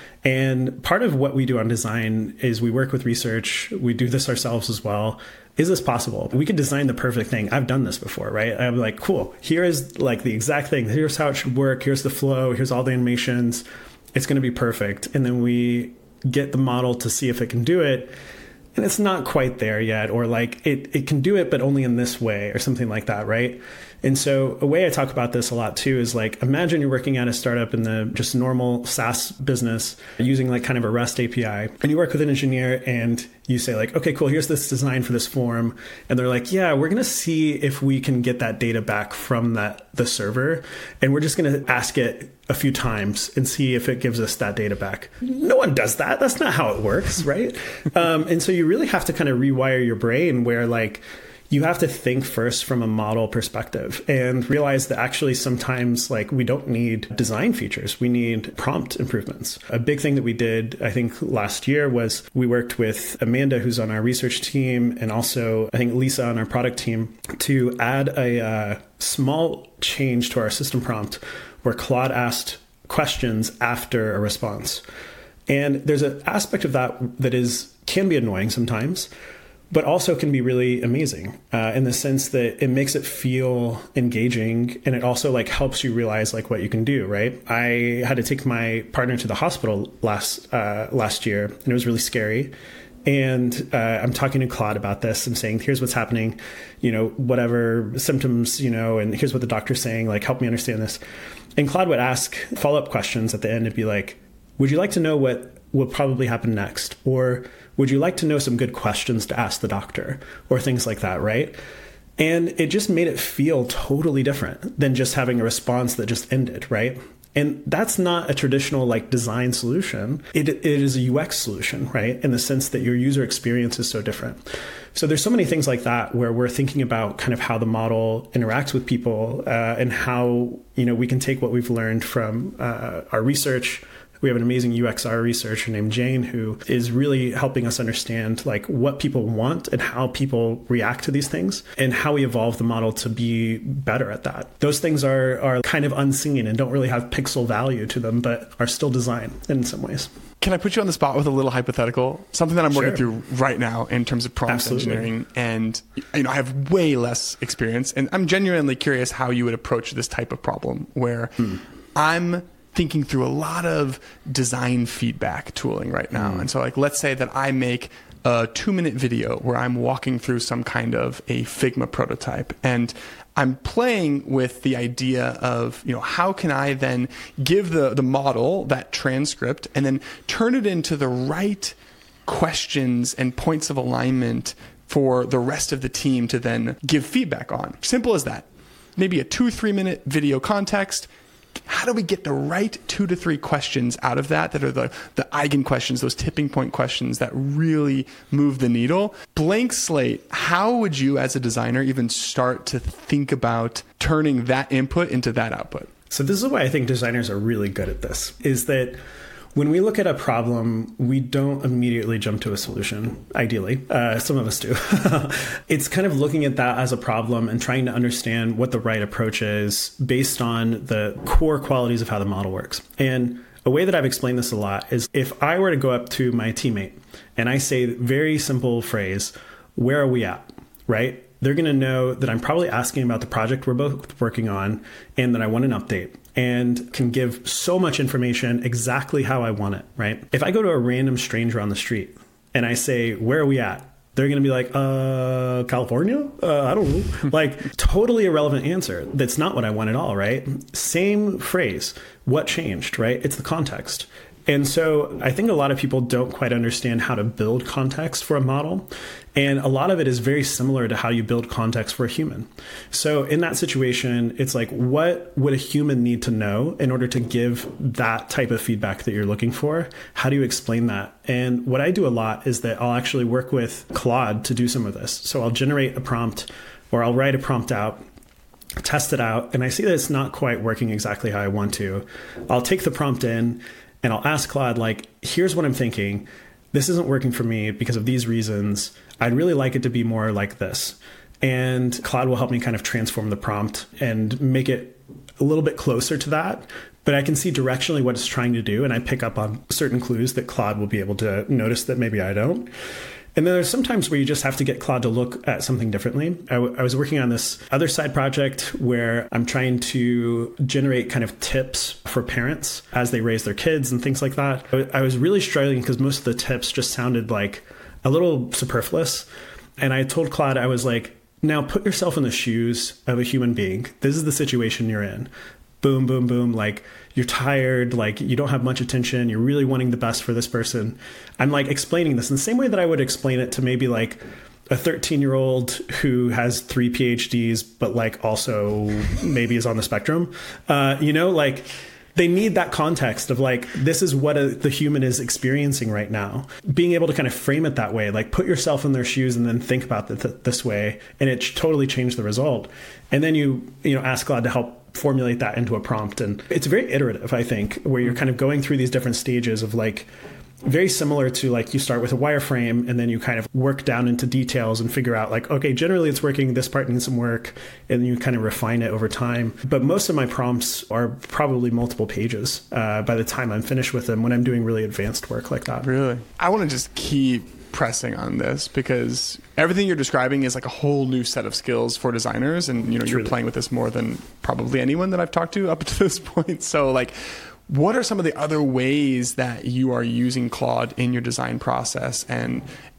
And part of what we do on design is we work with research. We do this ourselves as well. Is this possible? We could design the perfect thing. I've done this before, right? I'm like, cool, here is like the exact thing. Here's how it should work. Here's the flow. Here's all the animations. It's going to be perfect. And then we get the model to see if it can do it. And it's not quite there yet, or like it, it can do it, but only in this way or something like that, right? And so a way I talk about this a lot too is like, imagine you're working at a startup in the just normal SaaS business using like kind of a REST A P I, and you work with an engineer and you say like, okay, cool, here's this design for this form. And they're like, yeah, we're going to see if we can get that data back from that the server. And we're just going to ask it a few times and see if it gives us that data back. No one does that. That's not how it works, right? um, and so you really have to kind of rewire your brain where like, you have to think first from a model perspective and realize that actually sometimes like we don't need design features. We need prompt improvements. A big thing that we did, I think last year was we worked with Amanda, who's on our research team, and also I think Lisa on our product team to add a uh, small change to our system prompt where Claude asked questions after a response. And there's an aspect of that that is can be annoying sometimes, but also can be really amazing uh, in the sense that it makes it feel engaging, and it also like helps you realize like what you can do, right? I had to take my partner to the hospital last uh, last year, and it was really scary. And uh, I'm talking to Claude about this and saying, here's what's happening, you know, whatever symptoms, you know, and here's what the doctor's saying, like, help me understand this. And Claude would ask follow-up questions at the end. It'd be like, would you like to know what will probably happen next? Or would you like to know some good questions to ask the doctor? Or things like that, right? And it just made it feel totally different than just having a response that just ended, right? And that's not a traditional like design solution. It, it is a U X solution, right? In the sense that your user experience is so different. So there's so many things like that where we're thinking about kind of how the model interacts with people uh, and how, you know, we can take what we've learned from uh, our research. We have an amazing U X R researcher named Jane who is really helping us understand like what people want and how people react to these things and how we evolve the model to be better at that. Those things are are kind of unseen and don't really have pixel value to them, but are still design in some ways. Can I put you on the spot with a little hypothetical? Something that I'm working Sure. through right now in terms of prompt Absolutely. engineering. And you know, I have way less experience. And I'm genuinely curious how you would approach this type of problem where hmm. I'm thinking through a lot of design feedback tooling right now. Mm. And so like, let's say that I make a two minute video where I'm walking through some kind of a Figma prototype and I'm playing with the idea of, you know, how can I then give the, the model that transcript and then turn it into the right questions and points of alignment for the rest of the team to then give feedback on. Simple as that. Maybe a two, three minute video context. How do we get the right two to three questions out of that that are the, the eigen questions, those tipping point questions that really move the needle? Blank slate, how would you as a designer even start to think about turning that input into that output? So this is why I think designers are really good at this, is that when we look at a problem, we don't immediately jump to a solution, ideally. Uh, some of us do. It's kind of looking at that as a problem and trying to understand what the right approach is based on the core qualities of how the model works. And a way that I've explained this a lot is if I were to go up to my teammate and I say very simple phrase, where are we at, right? They're going to know that I'm probably asking about the project we're both working on and that I want an update and can give so much information exactly how I want it, right? If I go to a random stranger on the street and I say, where are we at? They're going to be like, uh, California? Uh, I don't know. Like totally irrelevant answer. That's not what I want at all, right? Same phrase. What changed, right? It's the context. And so I think a lot of people don't quite understand how to build context for a model. And a lot of it is very similar to how you build context for a human. So in that situation, it's like, what would a human need to know in order to give that type of feedback that you're looking for? How do you explain that? And what I do a lot is that I'll actually work with Claude to do some of this. So I'll generate a prompt or I'll write a prompt out, test it out, and I see that it's not quite working exactly how I want to. I'll take the prompt in and I'll ask Claude, like, here's what I'm thinking. This isn't working for me because of these reasons. I'd really like it to be more like this. And Claude will help me kind of transform the prompt and make it a little bit closer to that. But I can see directionally what it's trying to do. And I pick up on certain clues that Claude will be able to notice that maybe I don't. And then there's sometimes where you just have to get Claude to look at something differently. I, w- I was working on this other side project where I'm trying to generate kind of tips for parents as they raise their kids and things like that. I, w- I was really struggling because most of the tips just sounded like a little superfluous. And I told Claude, I was like, now put yourself in the shoes of a human being. This is the situation you're in. Boom, boom, boom. Like you're tired, like you don't have much attention. You're really wanting the best for this person. I'm like explaining this in the same way that I would explain it to maybe like a thirteen year old who has three P H Ds, but like also maybe is on the spectrum. Uh, you know, like they need that context of like, this is what a, the human is experiencing right now. Being able to kind of frame it that way, like put yourself in their shoes and then think about it th- this way. And it totally changed the result. And then you, you know, ask Claude to help formulate that into a prompt. And it's very iterative, I think, where you're kind of going through these different stages of like, very similar to like you start with a wireframe and then you kind of work down into details and figure out like, okay, generally it's working, this part needs some work, and then you kind of refine it over time. But most of my prompts are probably multiple pages uh, by the time I'm finished with them when I'm doing really advanced work like that. Really? I want to just keep pressing on this because everything you're describing is like a whole new set of skills for designers. And, you know, Truly. You're playing with this more than probably anyone that I've talked to up to this point. So like, what are some of the other ways that you are using Claude in your design process? And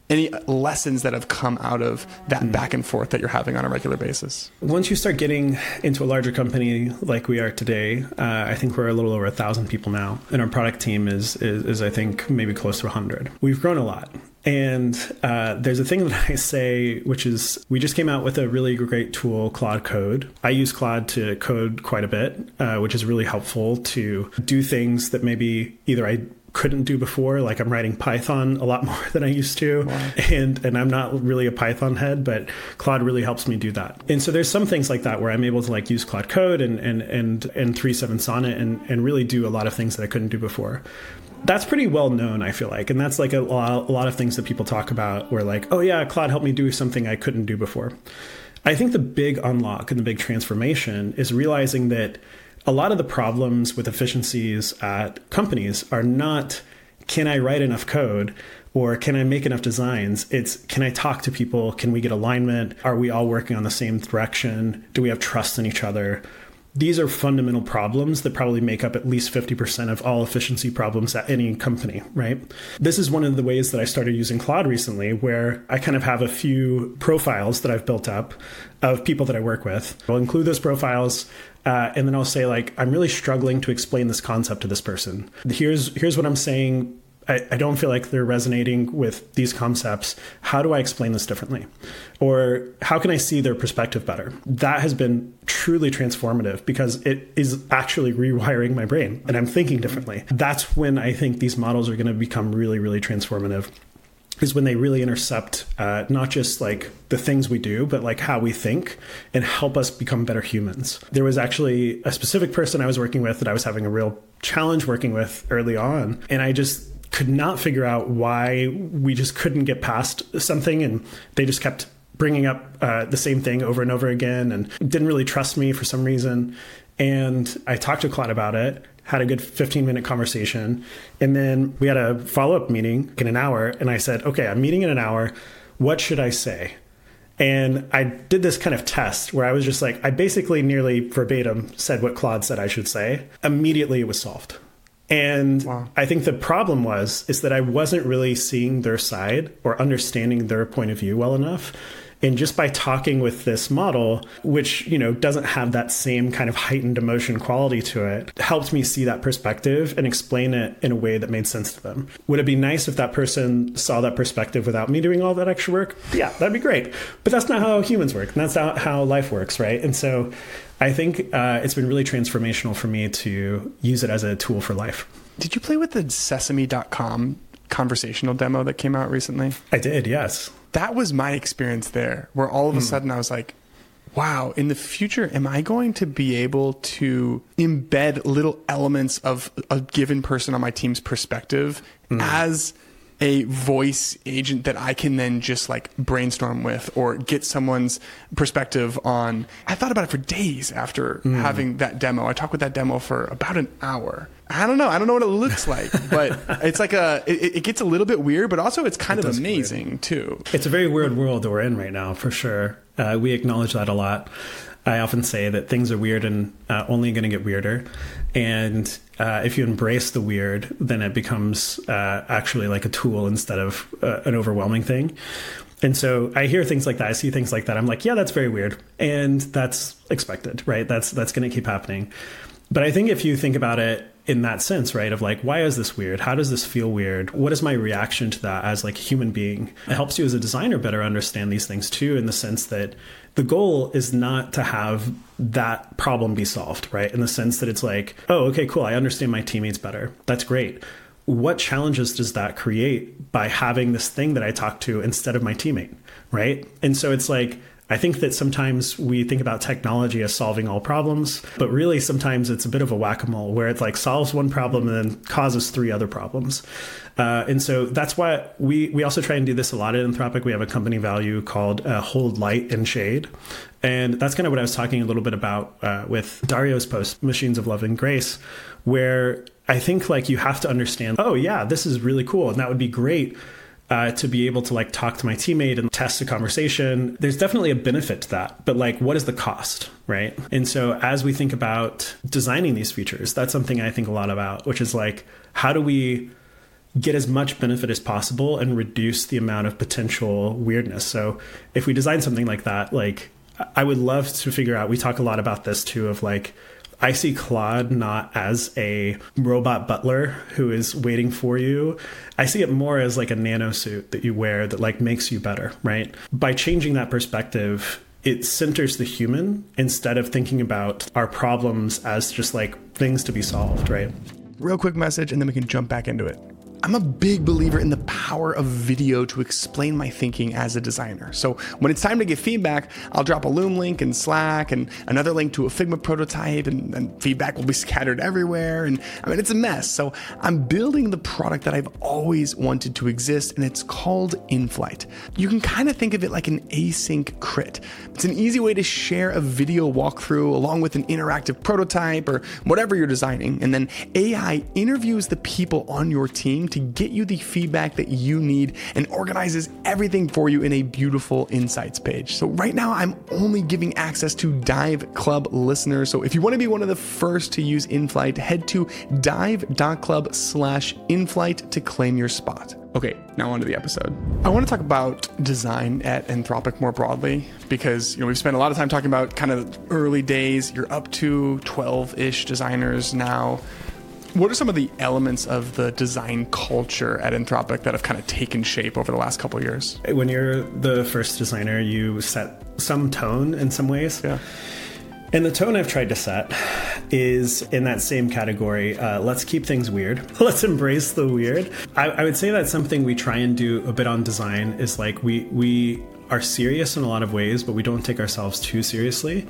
any lessons that have come out of that mm. back and forth that you're having on a regular basis? Once you start getting into a larger company like we are today, uh, I think we're a little over a thousand people now. And our product team is, is, is I think, maybe close to a hundred. We've grown a lot. And uh, there's a thing that I say, which is we just came out with a really great tool, Claude Code. I use Claude to code quite a bit, uh, which is really helpful to do things that maybe either I couldn't do before. Like I'm writing Python a lot more than I used to. Wow. And and I'm not really a Python head, but Claude really helps me do that. And so there's some things like that where I'm able to like use Claude Code and and and, and three point seven Sonnet and, and really do a lot of things that I couldn't do before. That's pretty well known, I feel like. And that's like a lot, a lot of things that people talk about where like, oh yeah, Claude helped me do something I couldn't do before. I think the big unlock and the big transformation is realizing that a lot of the problems with efficiencies at companies are not, can I write enough code or can I make enough designs? It's, can I talk to people? Can we get alignment? Are we all working on the same direction? Do we have trust in each other? These are fundamental problems that probably make up at least fifty percent of all efficiency problems at any company, right? This is one of the ways that I started using Claude recently, where I kind of have a few profiles that I've built up of people that I work with. I'll include those profiles, uh, and then I'll say, like, I'm really struggling to explain this concept to this person. Here's, here's what I'm saying. I, I don't feel like they're resonating with these concepts. How do I explain this differently? Or how can I see their perspective better? That has been truly transformative because it is actually rewiring my brain and I'm thinking differently. That's when I think these models are going to become really, really transformative, is when they really intercept uh, not just like the things we do, but like how we think and help us become better humans. There was actually a specific person I was working with that I was having a real challenge working with early on. And I just could not figure out why we just couldn't get past something. And they just kept bringing up uh, the same thing over and over again and didn't really trust me for some reason. And I talked to Claude about it, had a good fifteen minute conversation. And then we had a follow-up meeting in an hour. And I said, okay, I'm meeting in an hour. What should I say? And I did this kind of test where I was just like, I basically nearly verbatim said what Claude said I should say. Immediately it was solved. And wow. I think the problem was, is that I wasn't really seeing their side or understanding their point of view well enough. And just by talking with this model, which, you know, doesn't have that same kind of heightened emotion quality to it, helped me see that perspective and explain it in a way that made sense to them. Would it be nice if that person saw that perspective without me doing all that extra work? Yeah, that'd be great. But that's not how humans work. And that's not how life works, right? And so I think uh, it's been really transformational for me to use it as a tool for life. Did you play with the Sesame dot com conversational demo that came out recently? I did, yes. That was my experience there, where all of a mm. sudden I was like, wow, in the future, am I going to be able to embed little elements of a given person on my team's perspective mm. as a voice agent that I can then just like brainstorm with or get someone's perspective on? I thought about it for days after mm. having that demo. I talked with that demo for about an hour. I don't know. I don't know what it looks like, but it's like a, it, it gets a little bit weird, but also it's kind it of amazing too. It's a very weird world that we're in right now, for sure. Uh, we acknowledge that a lot. I often say that things are weird and uh, only going to get weirder. And uh, if you embrace the weird, then it becomes uh, actually like a tool instead of uh, an overwhelming thing. And so I hear things like that. I see things like that. I'm like, yeah, that's very weird. And that's expected, right? That's, that's going to keep happening. But I think if you think about it in that sense, right, of like, why is this weird? How does this feel weird? What is my reaction to that as like a human being? It helps you as a designer better understand these things too, in the sense that the goal is not to have that problem be solved, right? In the sense that it's like, oh, okay, cool. I understand my teammates better. That's great. What challenges does that create by having this thing that I talk to instead of my teammate, right? And so it's like, I think that sometimes we think about technology as solving all problems, but really sometimes it's a bit of a whack-a-mole where it like solves one problem and then causes three other problems. Uh, and so that's why we, we also try and do this a lot at Anthropic. We have a company value called uh, hold light and shade. And that's kind of what I was talking a little bit about uh, with Dario's post, Machines of Love and Grace, where I think like you have to understand, oh yeah, this is really cool. And that would be great. Uh, to be able to like talk to my teammate and test a conversation. There's definitely a benefit to that, but like, what is the cost, right? And so as we think about designing these features, that's something I think a lot about, which is like, how do we get as much benefit as possible and reduce the amount of potential weirdness. So if we design something like that, like I would love to figure out, we talk a lot about this too, of like, I see Claude not as a robot butler who is waiting for you. I see it more as like a nano suit that you wear that like makes you better, right? By changing that perspective, it centers the human instead of thinking about our problems as just like things to be solved, right? Real quick message, and then we can jump back into it. I'm a big believer in the power of video to explain my thinking as a designer. So when it's time to give feedback, I'll drop a Loom link in Slack and another link to a Figma prototype, and, and feedback will be scattered everywhere. And I mean, it's a mess. So I'm building the product that I've always wanted to exist, and it's called InFlight. You can kind of think of it like an async crit. It's an easy way to share a video walkthrough along with an interactive prototype or whatever you're designing. And then A I interviews the people on your team to get you the feedback that you need and organizes everything for you in a beautiful insights page. So right now I'm only giving access to Dive Club listeners. So if you want to be one of the first to use InFlight, head to dive.club slash InFlight to claim your spot. Okay, now on to the episode. I want to talk about design at Anthropic more broadly because, you know, we've spent a lot of time talking about kind of early days. You're up to twelve-ish designers now. What are some of the elements of the design culture at Anthropic that have kind of taken shape over the last couple of years? When you're the first designer, you set some tone in some ways. Yeah. And the tone I've tried to set is in that same category. Uh, let's keep things weird. Let's embrace the weird. I, I would say that's something we try and do a bit on design is like we we are serious in a lot of ways, but we don't take ourselves too seriously.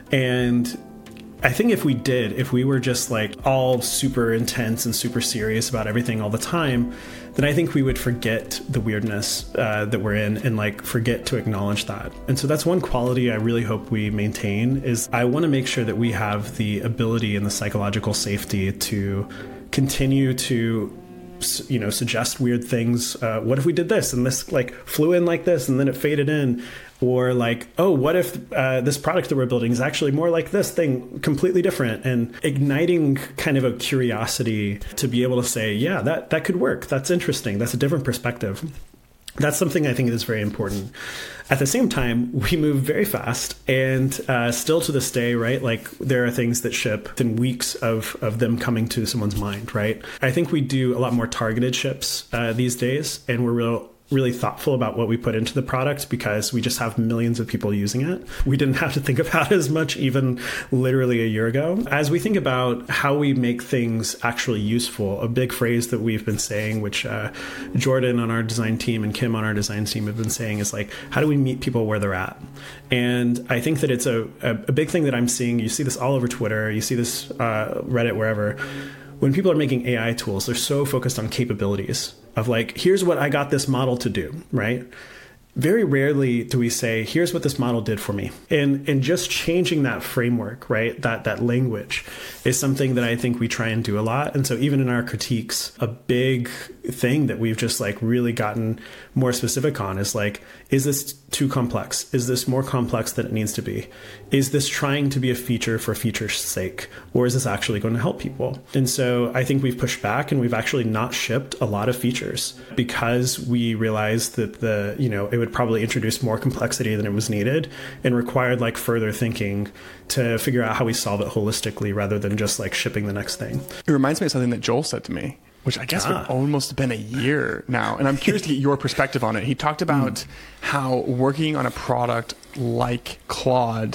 And I think if we did, if we were just like all super intense and super serious about everything all the time, then I think we would forget the weirdness uh, that we're in and like forget to acknowledge that. And so that's one quality I really hope we maintain is I want to make sure that we have the ability and the psychological safety to continue to, you know, suggest weird things. Uh, what if we did this and this like flew in like this and then it faded in? Or like, oh, what if uh, this product that we're building is actually more like this thing, completely different, and igniting kind of a curiosity to be able to say, yeah, that, that could work. That's interesting. That's a different perspective. That's something I think is very important. At the same time, we move very fast and uh, still to this day, right? Like there are things that ship within weeks of, of them coming to someone's mind, right? I think we do a lot more targeted ships uh, these days, and we're real really thoughtful about what we put into the product because we just have millions of people using it. We didn't have to think about it as much even literally a year ago. As we think about how we make things actually useful, a big phrase that we've been saying, which uh, Jordan on our design team and Kim on our design team have been saying is like, how do we meet people where they're at? And I think that it's a, a, a big thing that I'm seeing. You see this all over Twitter. You see this uh, Reddit, wherever. When people are making A I tools, they're so focused on capabilities of like, here's what I got this model to do, right? Very rarely do we say, here's what this model did for me. And and just changing that framework, right? That that language is something that I think we try and do a lot. And so even in our critiques, a big thing that we've just like really gotten more specific on is like, is this too complex? Is this more complex than it needs to be? Is this trying to be a feature for feature's sake? Or is this actually going to help people? And so I think we've pushed back and we've actually not shipped a lot of features because we realized that the, you know, it would probably introduce more complexity than it was needed and required like further thinking to figure out how we solve it holistically rather than just like shipping the next thing. It reminds me of something that Joel said to me, which I guess ah. would almost been a year now. And I'm curious to get your perspective on it. He talked about mm. how working on a product like Claude,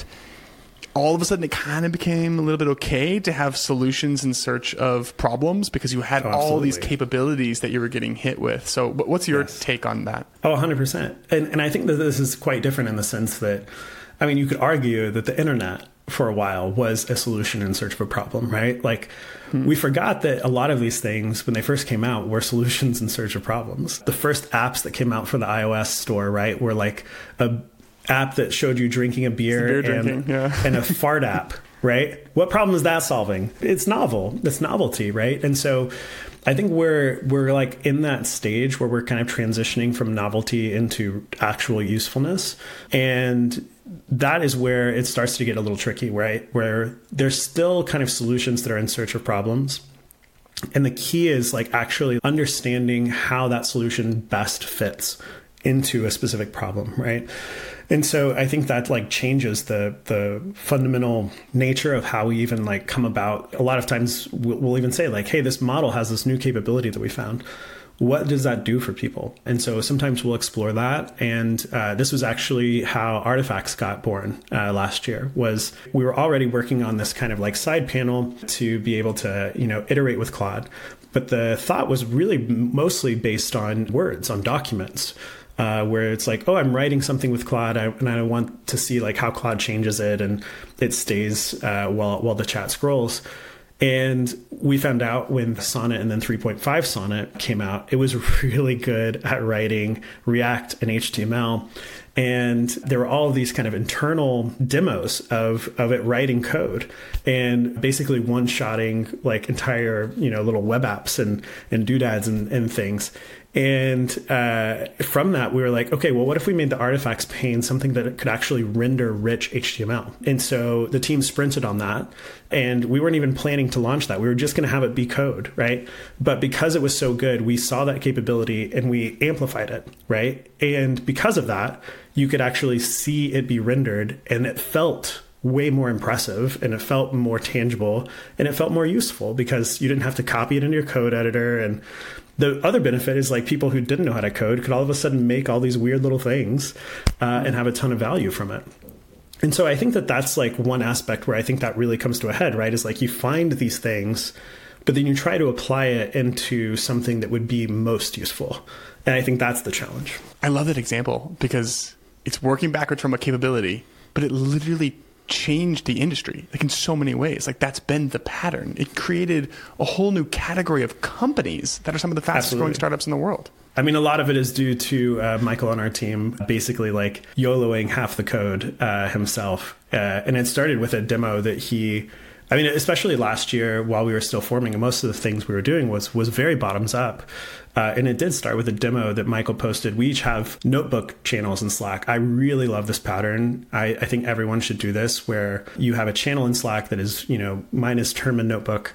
all of a sudden it kind of became a little bit okay to have solutions in search of problems because you had oh, all these capabilities that you were getting hit with. So what's your yes. take on that? Oh, one hundred percent. And, and I think that this is quite different in the sense that, I mean, you could argue that the internet for a while was a solution in search of a problem, right? Like hmm. we forgot that a lot of these things when they first came out were solutions in search of problems. The first apps that came out for the iOS store, right, were like a app that showed you drinking a beer, beer and, drinking, yeah. and a fart app, right? What problem is that solving? It's novel. It's novelty, right? And so I think we're we're like in that stage where we're kind of transitioning from novelty into actual usefulness. And that is where it starts to get a little tricky, right? Where there's still kind of solutions that are in search of problems. And the key is like actually understanding how that solution best fits into a specific problem, right? And so I think that like changes the the fundamental nature of how we even like come about. A lot of times we'll, we'll even say like, hey, this model has this new capability that we found. What does that do for people? And so sometimes we'll explore that. And uh, this was actually how Artifacts got born uh, last year. Was we were already working on this kind of like side panel to be able to, you know, iterate with Claude. But the thought was really mostly based on words, on documents, uh, where it's like, oh, I'm writing something with Claude, I, and I want to see like how Claude changes it, and it stays uh, while while the chat scrolls. And we found out when Sonnet and then three point five Sonnet came out, it was really good at writing React and H T M L. And there were all of these kind of internal demos of, of it writing code and basically one-shotting like entire, you know, little web apps and, and doodads and, and things. And uh, from that, we were like, okay, well, what if we made the Artifacts pane something that could actually render rich H T M L? And so the team sprinted on that. And we weren't even planning to launch that. We were just going to have it be code, right? But because it was so good, we saw that capability and we amplified it, right? And because of that, you could actually see it be rendered, and it felt way more impressive, and it felt more tangible, and it felt more useful because you didn't have to copy it into your code editor. And the other benefit is like people who didn't know how to code could all of a sudden make all these weird little things uh, and have a ton of value from it. And so I think that that's like one aspect where I think that really comes to a head, right? Is like you find these things, but then you try to apply it into something that would be most useful. And I think that's the challenge. I love that example because it's working backwards from a capability, but it literally changed the industry like in so many ways. Like that's been the pattern. It created a whole new category of companies that are some of the fastest Absolutely. growing startups in the world. I mean, a lot of it is due to uh, Michael on our team basically like YOLOing half the code uh, himself. Uh, and it started with a demo that he, I mean, especially last year while we were still forming, and most of the things we were doing was was very bottoms up. Uh, and it did start with a demo that Michael posted. We each have notebook channels in Slack. I really love this pattern. I, I think everyone should do this, where you have a channel in Slack that is, you know, mine is Termin Notebook.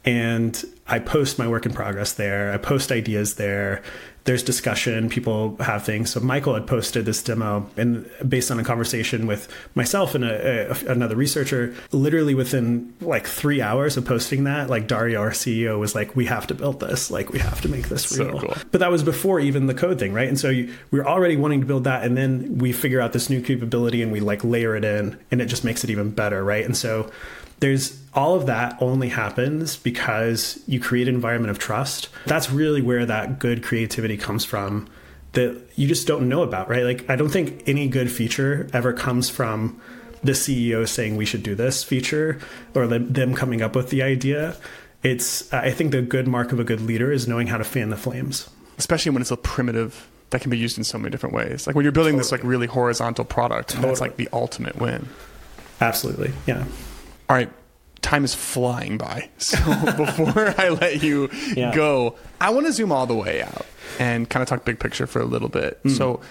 And I post my work in progress there. I post ideas there. There's discussion. People have things. So Michael had posted this demo, and based on a conversation with myself and a, a, another researcher, literally within like three hours of posting that, like Dario, our C E O, was like, we have to build this. Like, we have to make this real. So cool. But that was before even the code thing, right? And so you, we were already wanting to build that. And then we figure out this new capability and we like layer it in, and it just makes it even better, right? And so there's all of that only happens because you create an environment of trust. That's really where that good creativity comes from that you just don't know about, right? Like, I don't think any good feature ever comes from the C E O saying we should do this feature or them coming up with the idea. It's, I think the good mark of a good leader is knowing how to fan the flames. Especially when it's a primitive that can be used in so many different ways. Like when you're building totally. this like really horizontal product, totally. that's like the ultimate win. Absolutely. Yeah. All right. Time is flying by. So before I let you yeah. go, I want to zoom all the way out and kind of talk big picture for a little bit. Mm. So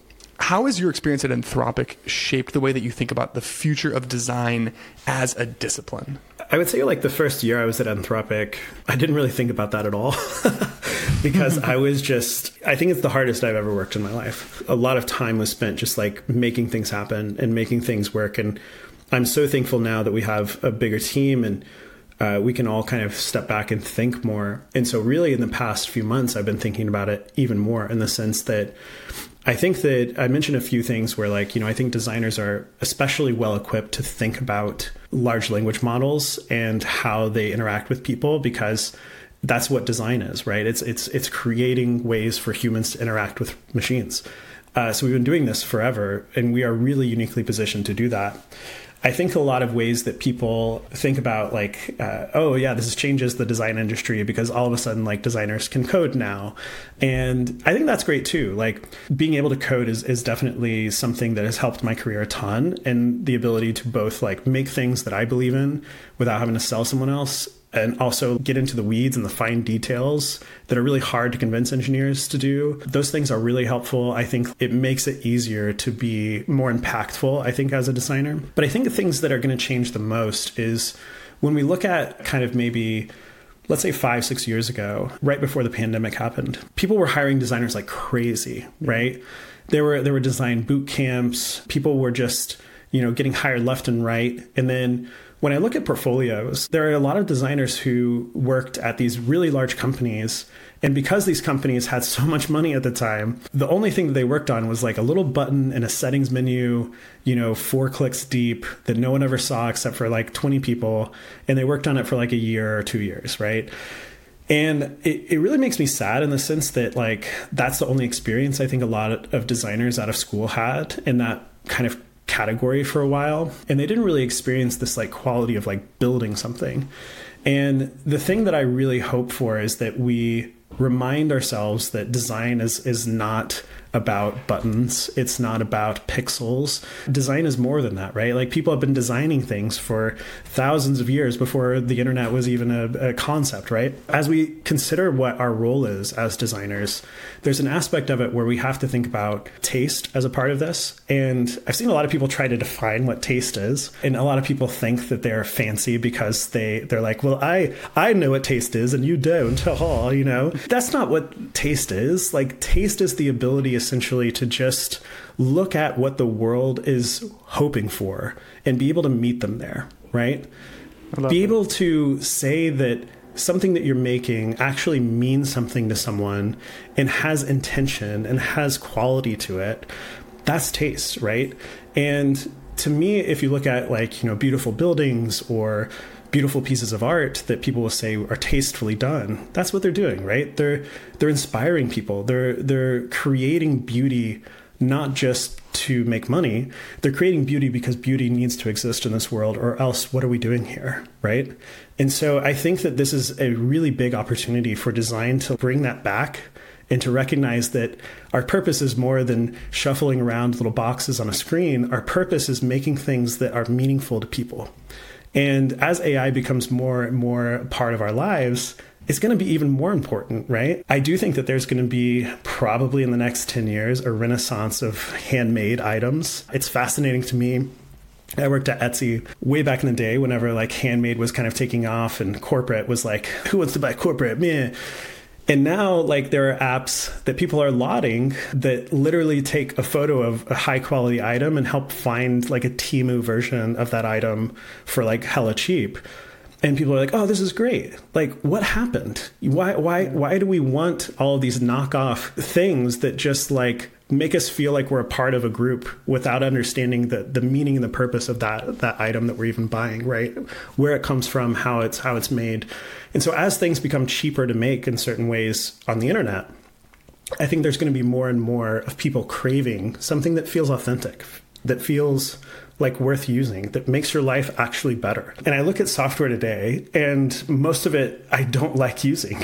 how has your experience at Anthropic shaped the way that you think about the future of design as a discipline? I would say like the first year I was at Anthropic, I didn't really think about that at all because I was just, I think it's the hardest I've ever worked in my life. A lot of time was spent just like making things happen and making things work. And I'm so thankful now that we have a bigger team and uh, we can all kind of step back and think more. And so really in the past few months, I've been thinking about it even more in the sense that I think that I mentioned a few things where like, you know, I think designers are especially well equipped to think about large language models and how they interact with people, because that's what design is, right? It's, it's, it's creating ways for humans to interact with machines. Uh, so we've been doing this forever, and we are really uniquely positioned to do that. I think a lot of ways that people think about like, uh, oh yeah, this changes the design industry because all of a sudden like designers can code now. And I think that's great too. Like being able to code is, is definitely something that has helped my career a ton, and the ability to both like make things that I believe in without having to sell someone else, and also get into the weeds and the fine details that are really hard to convince engineers to do. Those things are really helpful. I think it makes it easier to be more impactful, I think, as a designer. But I think the things that are going to change the most is when we look at kind of maybe let's say five, six years ago, right before the pandemic happened, people were hiring designers like crazy, right? There were there were design boot camps. People were just, you know, getting hired left and right. And then when I look at portfolios, there are a lot of designers who worked at these really large companies. And because these companies had so much money at the time, the only thing that they worked on was like a little button in a settings menu, you know, four clicks deep that no one ever saw except for like twenty people. And they worked on it for like a year or two years, right? And it, it really makes me sad in the sense that like that's the only experience I think a lot of designers out of school had in that kind of category for a while. And they didn't really experience this like quality of like building something. And the thing that I really hope for is that we remind ourselves that design is is not about buttons. It's not about pixels. Design is more than that, right? Like people have been designing things for thousands of years before the internet was even a, a concept, right? As we consider what our role is as designers, there's an aspect of it where we have to think about taste as a part of this. And I've seen a lot of people try to define what taste is. And a lot of people think that they're fancy because they, they're like, well, I, I know what taste is and you don't. Oh, you know, that's not what taste is. Like taste is the ability essentially to just look at what the world is hoping for and be able to meet them there, right? Be able it. to say that something that you're making actually means something to someone and has intention and has quality to it. That's taste, right? And to me, if you look at like, you know, beautiful buildings or beautiful pieces of art that people will say are tastefully done, that's what they're doing, right? They're they're inspiring people. They're they're creating beauty not just to make money. They're creating beauty because beauty needs to exist in this world, or else what are we doing here, right? And so I think that this is a really big opportunity for design to bring that back and to recognize that our purpose is more than shuffling around little boxes on a screen. Our purpose is making things that are meaningful to people. And as A I becomes more and more a part of our lives, it's going to be even more important, right? I do think that there's going to be probably in the next ten years, a renaissance of handmade items. It's fascinating to me. I worked at Etsy way back in the day whenever like handmade was kind of taking off and corporate was like, who wants to buy corporate? Meh. And now, like, there are apps that people are lauding that literally take a photo of a high quality item and help find like a Temu version of that item for like hella cheap. And people are like, oh, this is great. Like, what happened? Why, why, why do we want all of these knockoff things that just like make us feel like we're a part of a group without understanding the, the meaning and the purpose of that, that item that we're even buying, right? Where it comes from, how it's, how it's made. And so as things become cheaper to make in certain ways on the internet, I think there's going to be more and more of people craving something that feels authentic, that feels like worth using, that makes your life actually better. And I look at software today and most of it I don't like using.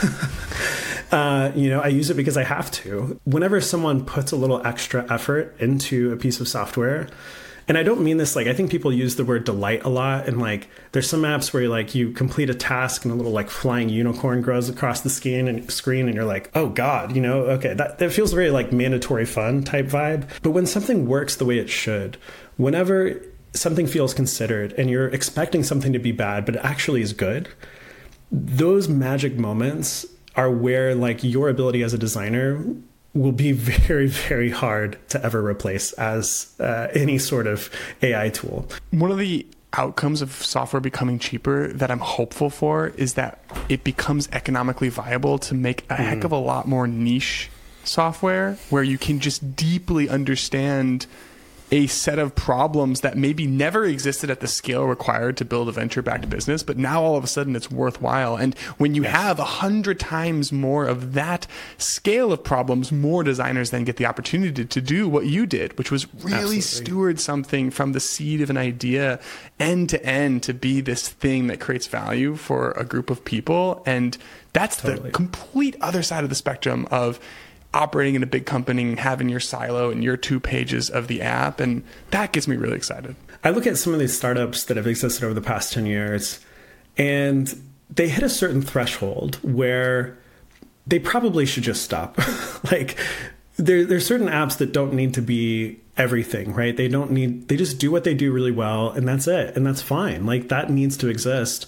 Uh, you know, I use it because I have to. Whenever someone puts a little extra effort into a piece of software, and I don't mean this like, I think people use the word delight a lot. And like, there's some apps where like you complete a task and a little like flying unicorn grows across the screen and screen. And you're like, oh God, you know, okay, that, that feels very like mandatory fun type vibe. But when something works the way it should, whenever something feels considered and you're expecting something to be bad, but it actually is good, those magic moments are where like your ability as a designer will be very, very hard to ever replace as uh, any sort of A I tool. One of the outcomes of software becoming cheaper that I'm hopeful for is that it becomes economically viable to make a mm. heck of a lot more niche software where you can just deeply understand a set of problems that maybe never existed at the scale required to build a venture-backed business, but now all of a sudden it's worthwhile. And when you yes. have a hundred times more of that scale of problems, more designers then get the opportunity to, to do what you did, which was really Absolutely. steward something from the seed of an idea end to end to be this thing that creates value for a group of people. And that's totally. the complete other side of the spectrum of operating in a big company and having your silo and your two pages of the app. And that gets me really excited. I look at some of these startups that have existed over the past ten years, and they hit a certain threshold where they probably should just stop. Like there, there's certain apps that don't need to be everything, right? They don't need, they just do what they do really well and that's it. And that's fine. Like that needs to exist.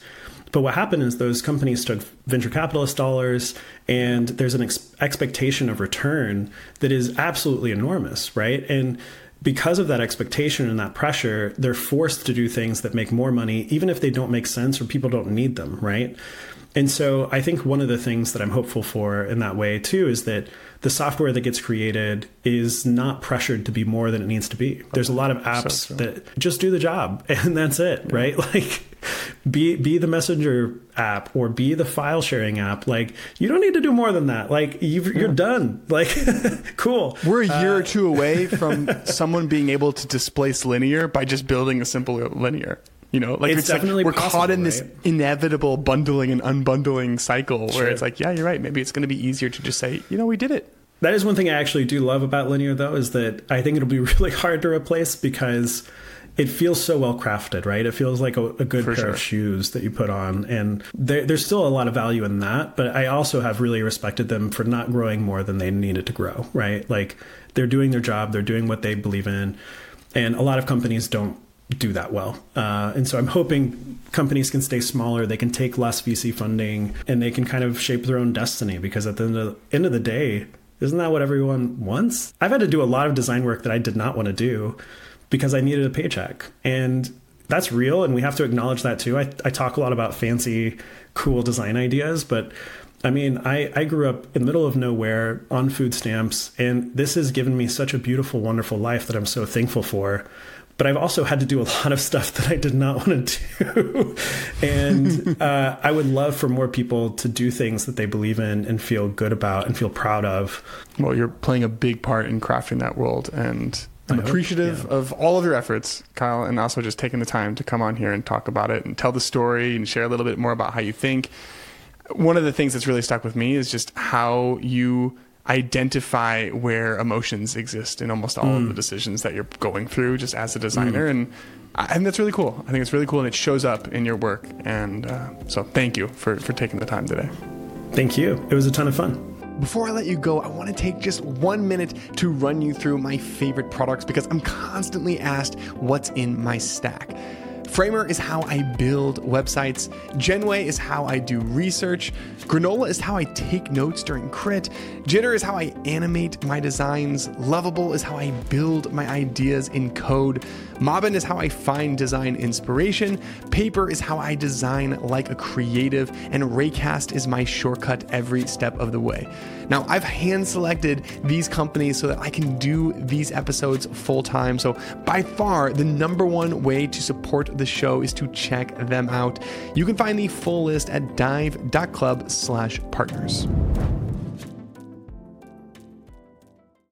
But what happened is those companies took venture capitalist dollars, and there's an ex- expectation of return that is absolutely enormous, right? And because of that expectation and that pressure, they're forced to do things that make more money, even if they don't make sense or people don't need them, right? And so I think one of the things that I'm hopeful for in that way too is that the software that gets created is not pressured to be more than it needs to be. There's a lot of apps so that just do the job and that's it, yeah. right? Like be be the Messenger app or be the file sharing app. Like you don't need to do more than that. Like you've, you're yeah. done. Like cool. We're a year uh, or two away from someone being able to displace linear by just building a simple linear. You know, like it's, it's definitely like we're possible, caught in right? this inevitable bundling and unbundling cycle Sure. where it's like, yeah, you're right. Maybe it's going to be easier to just say, you know, we did it. That is one thing I actually do love about linear, though, is that I think it'll be really hard to replace because it feels so well crafted, right? It feels like a, a good For pair sure. of shoes that you put on. And there, there's still a lot of value in that. But I also have really respected them for not growing more than they needed to grow, right? Like they're doing their job. They're doing what they believe in. And a lot of companies don't do that well. Uh, and so I'm hoping companies can stay smaller, they can take less V C funding, and they can kind of shape their own destiny, because at the end of, end of the day, isn't that what everyone wants? I've had to do a lot of design work that I did not want to do because I needed a paycheck. And that's real, and we have to acknowledge that too. I, I talk a lot about fancy, cool design ideas, but I mean, I, I grew up in the middle of nowhere on food stamps, and this has given me such a beautiful, wonderful life that I'm so thankful for. But I've also had to do a lot of stuff that I did not want to do. And uh, I would love for more people to do things that they believe in and feel good about and feel proud of. Well, you're playing a big part in crafting that world. And I'm I appreciative hope, yeah. of all of your efforts, Kyle, and also just taking the time to come on here and talk about it and tell the story and share a little bit more about how you think. One of the things that's really stuck with me is just how you identify where emotions exist in almost all mm. of the decisions that you're going through just as a designer. Mm. And I think that's really cool. I think it's really cool, and it shows up in your work. And uh, so thank you for, for taking the time today. Thank you. It was a ton of fun. Before I let you go, I want to take just one minute to run you through my favorite products, because I'm constantly asked what's in my stack. Framer is how I build websites. Genway is how I do research. Granola is how I take notes during crit. Jitter is how I animate my designs. Lovable is how I build my ideas in code. Mobbin is how I find design inspiration. Paper is how I design like a creative. And Raycast is my shortcut every step of the way. Now, I've hand selected these companies so that I can do these episodes full time. So by far, the number one way to support the show is to check them out. You can find the full list at dive dot club slash partners.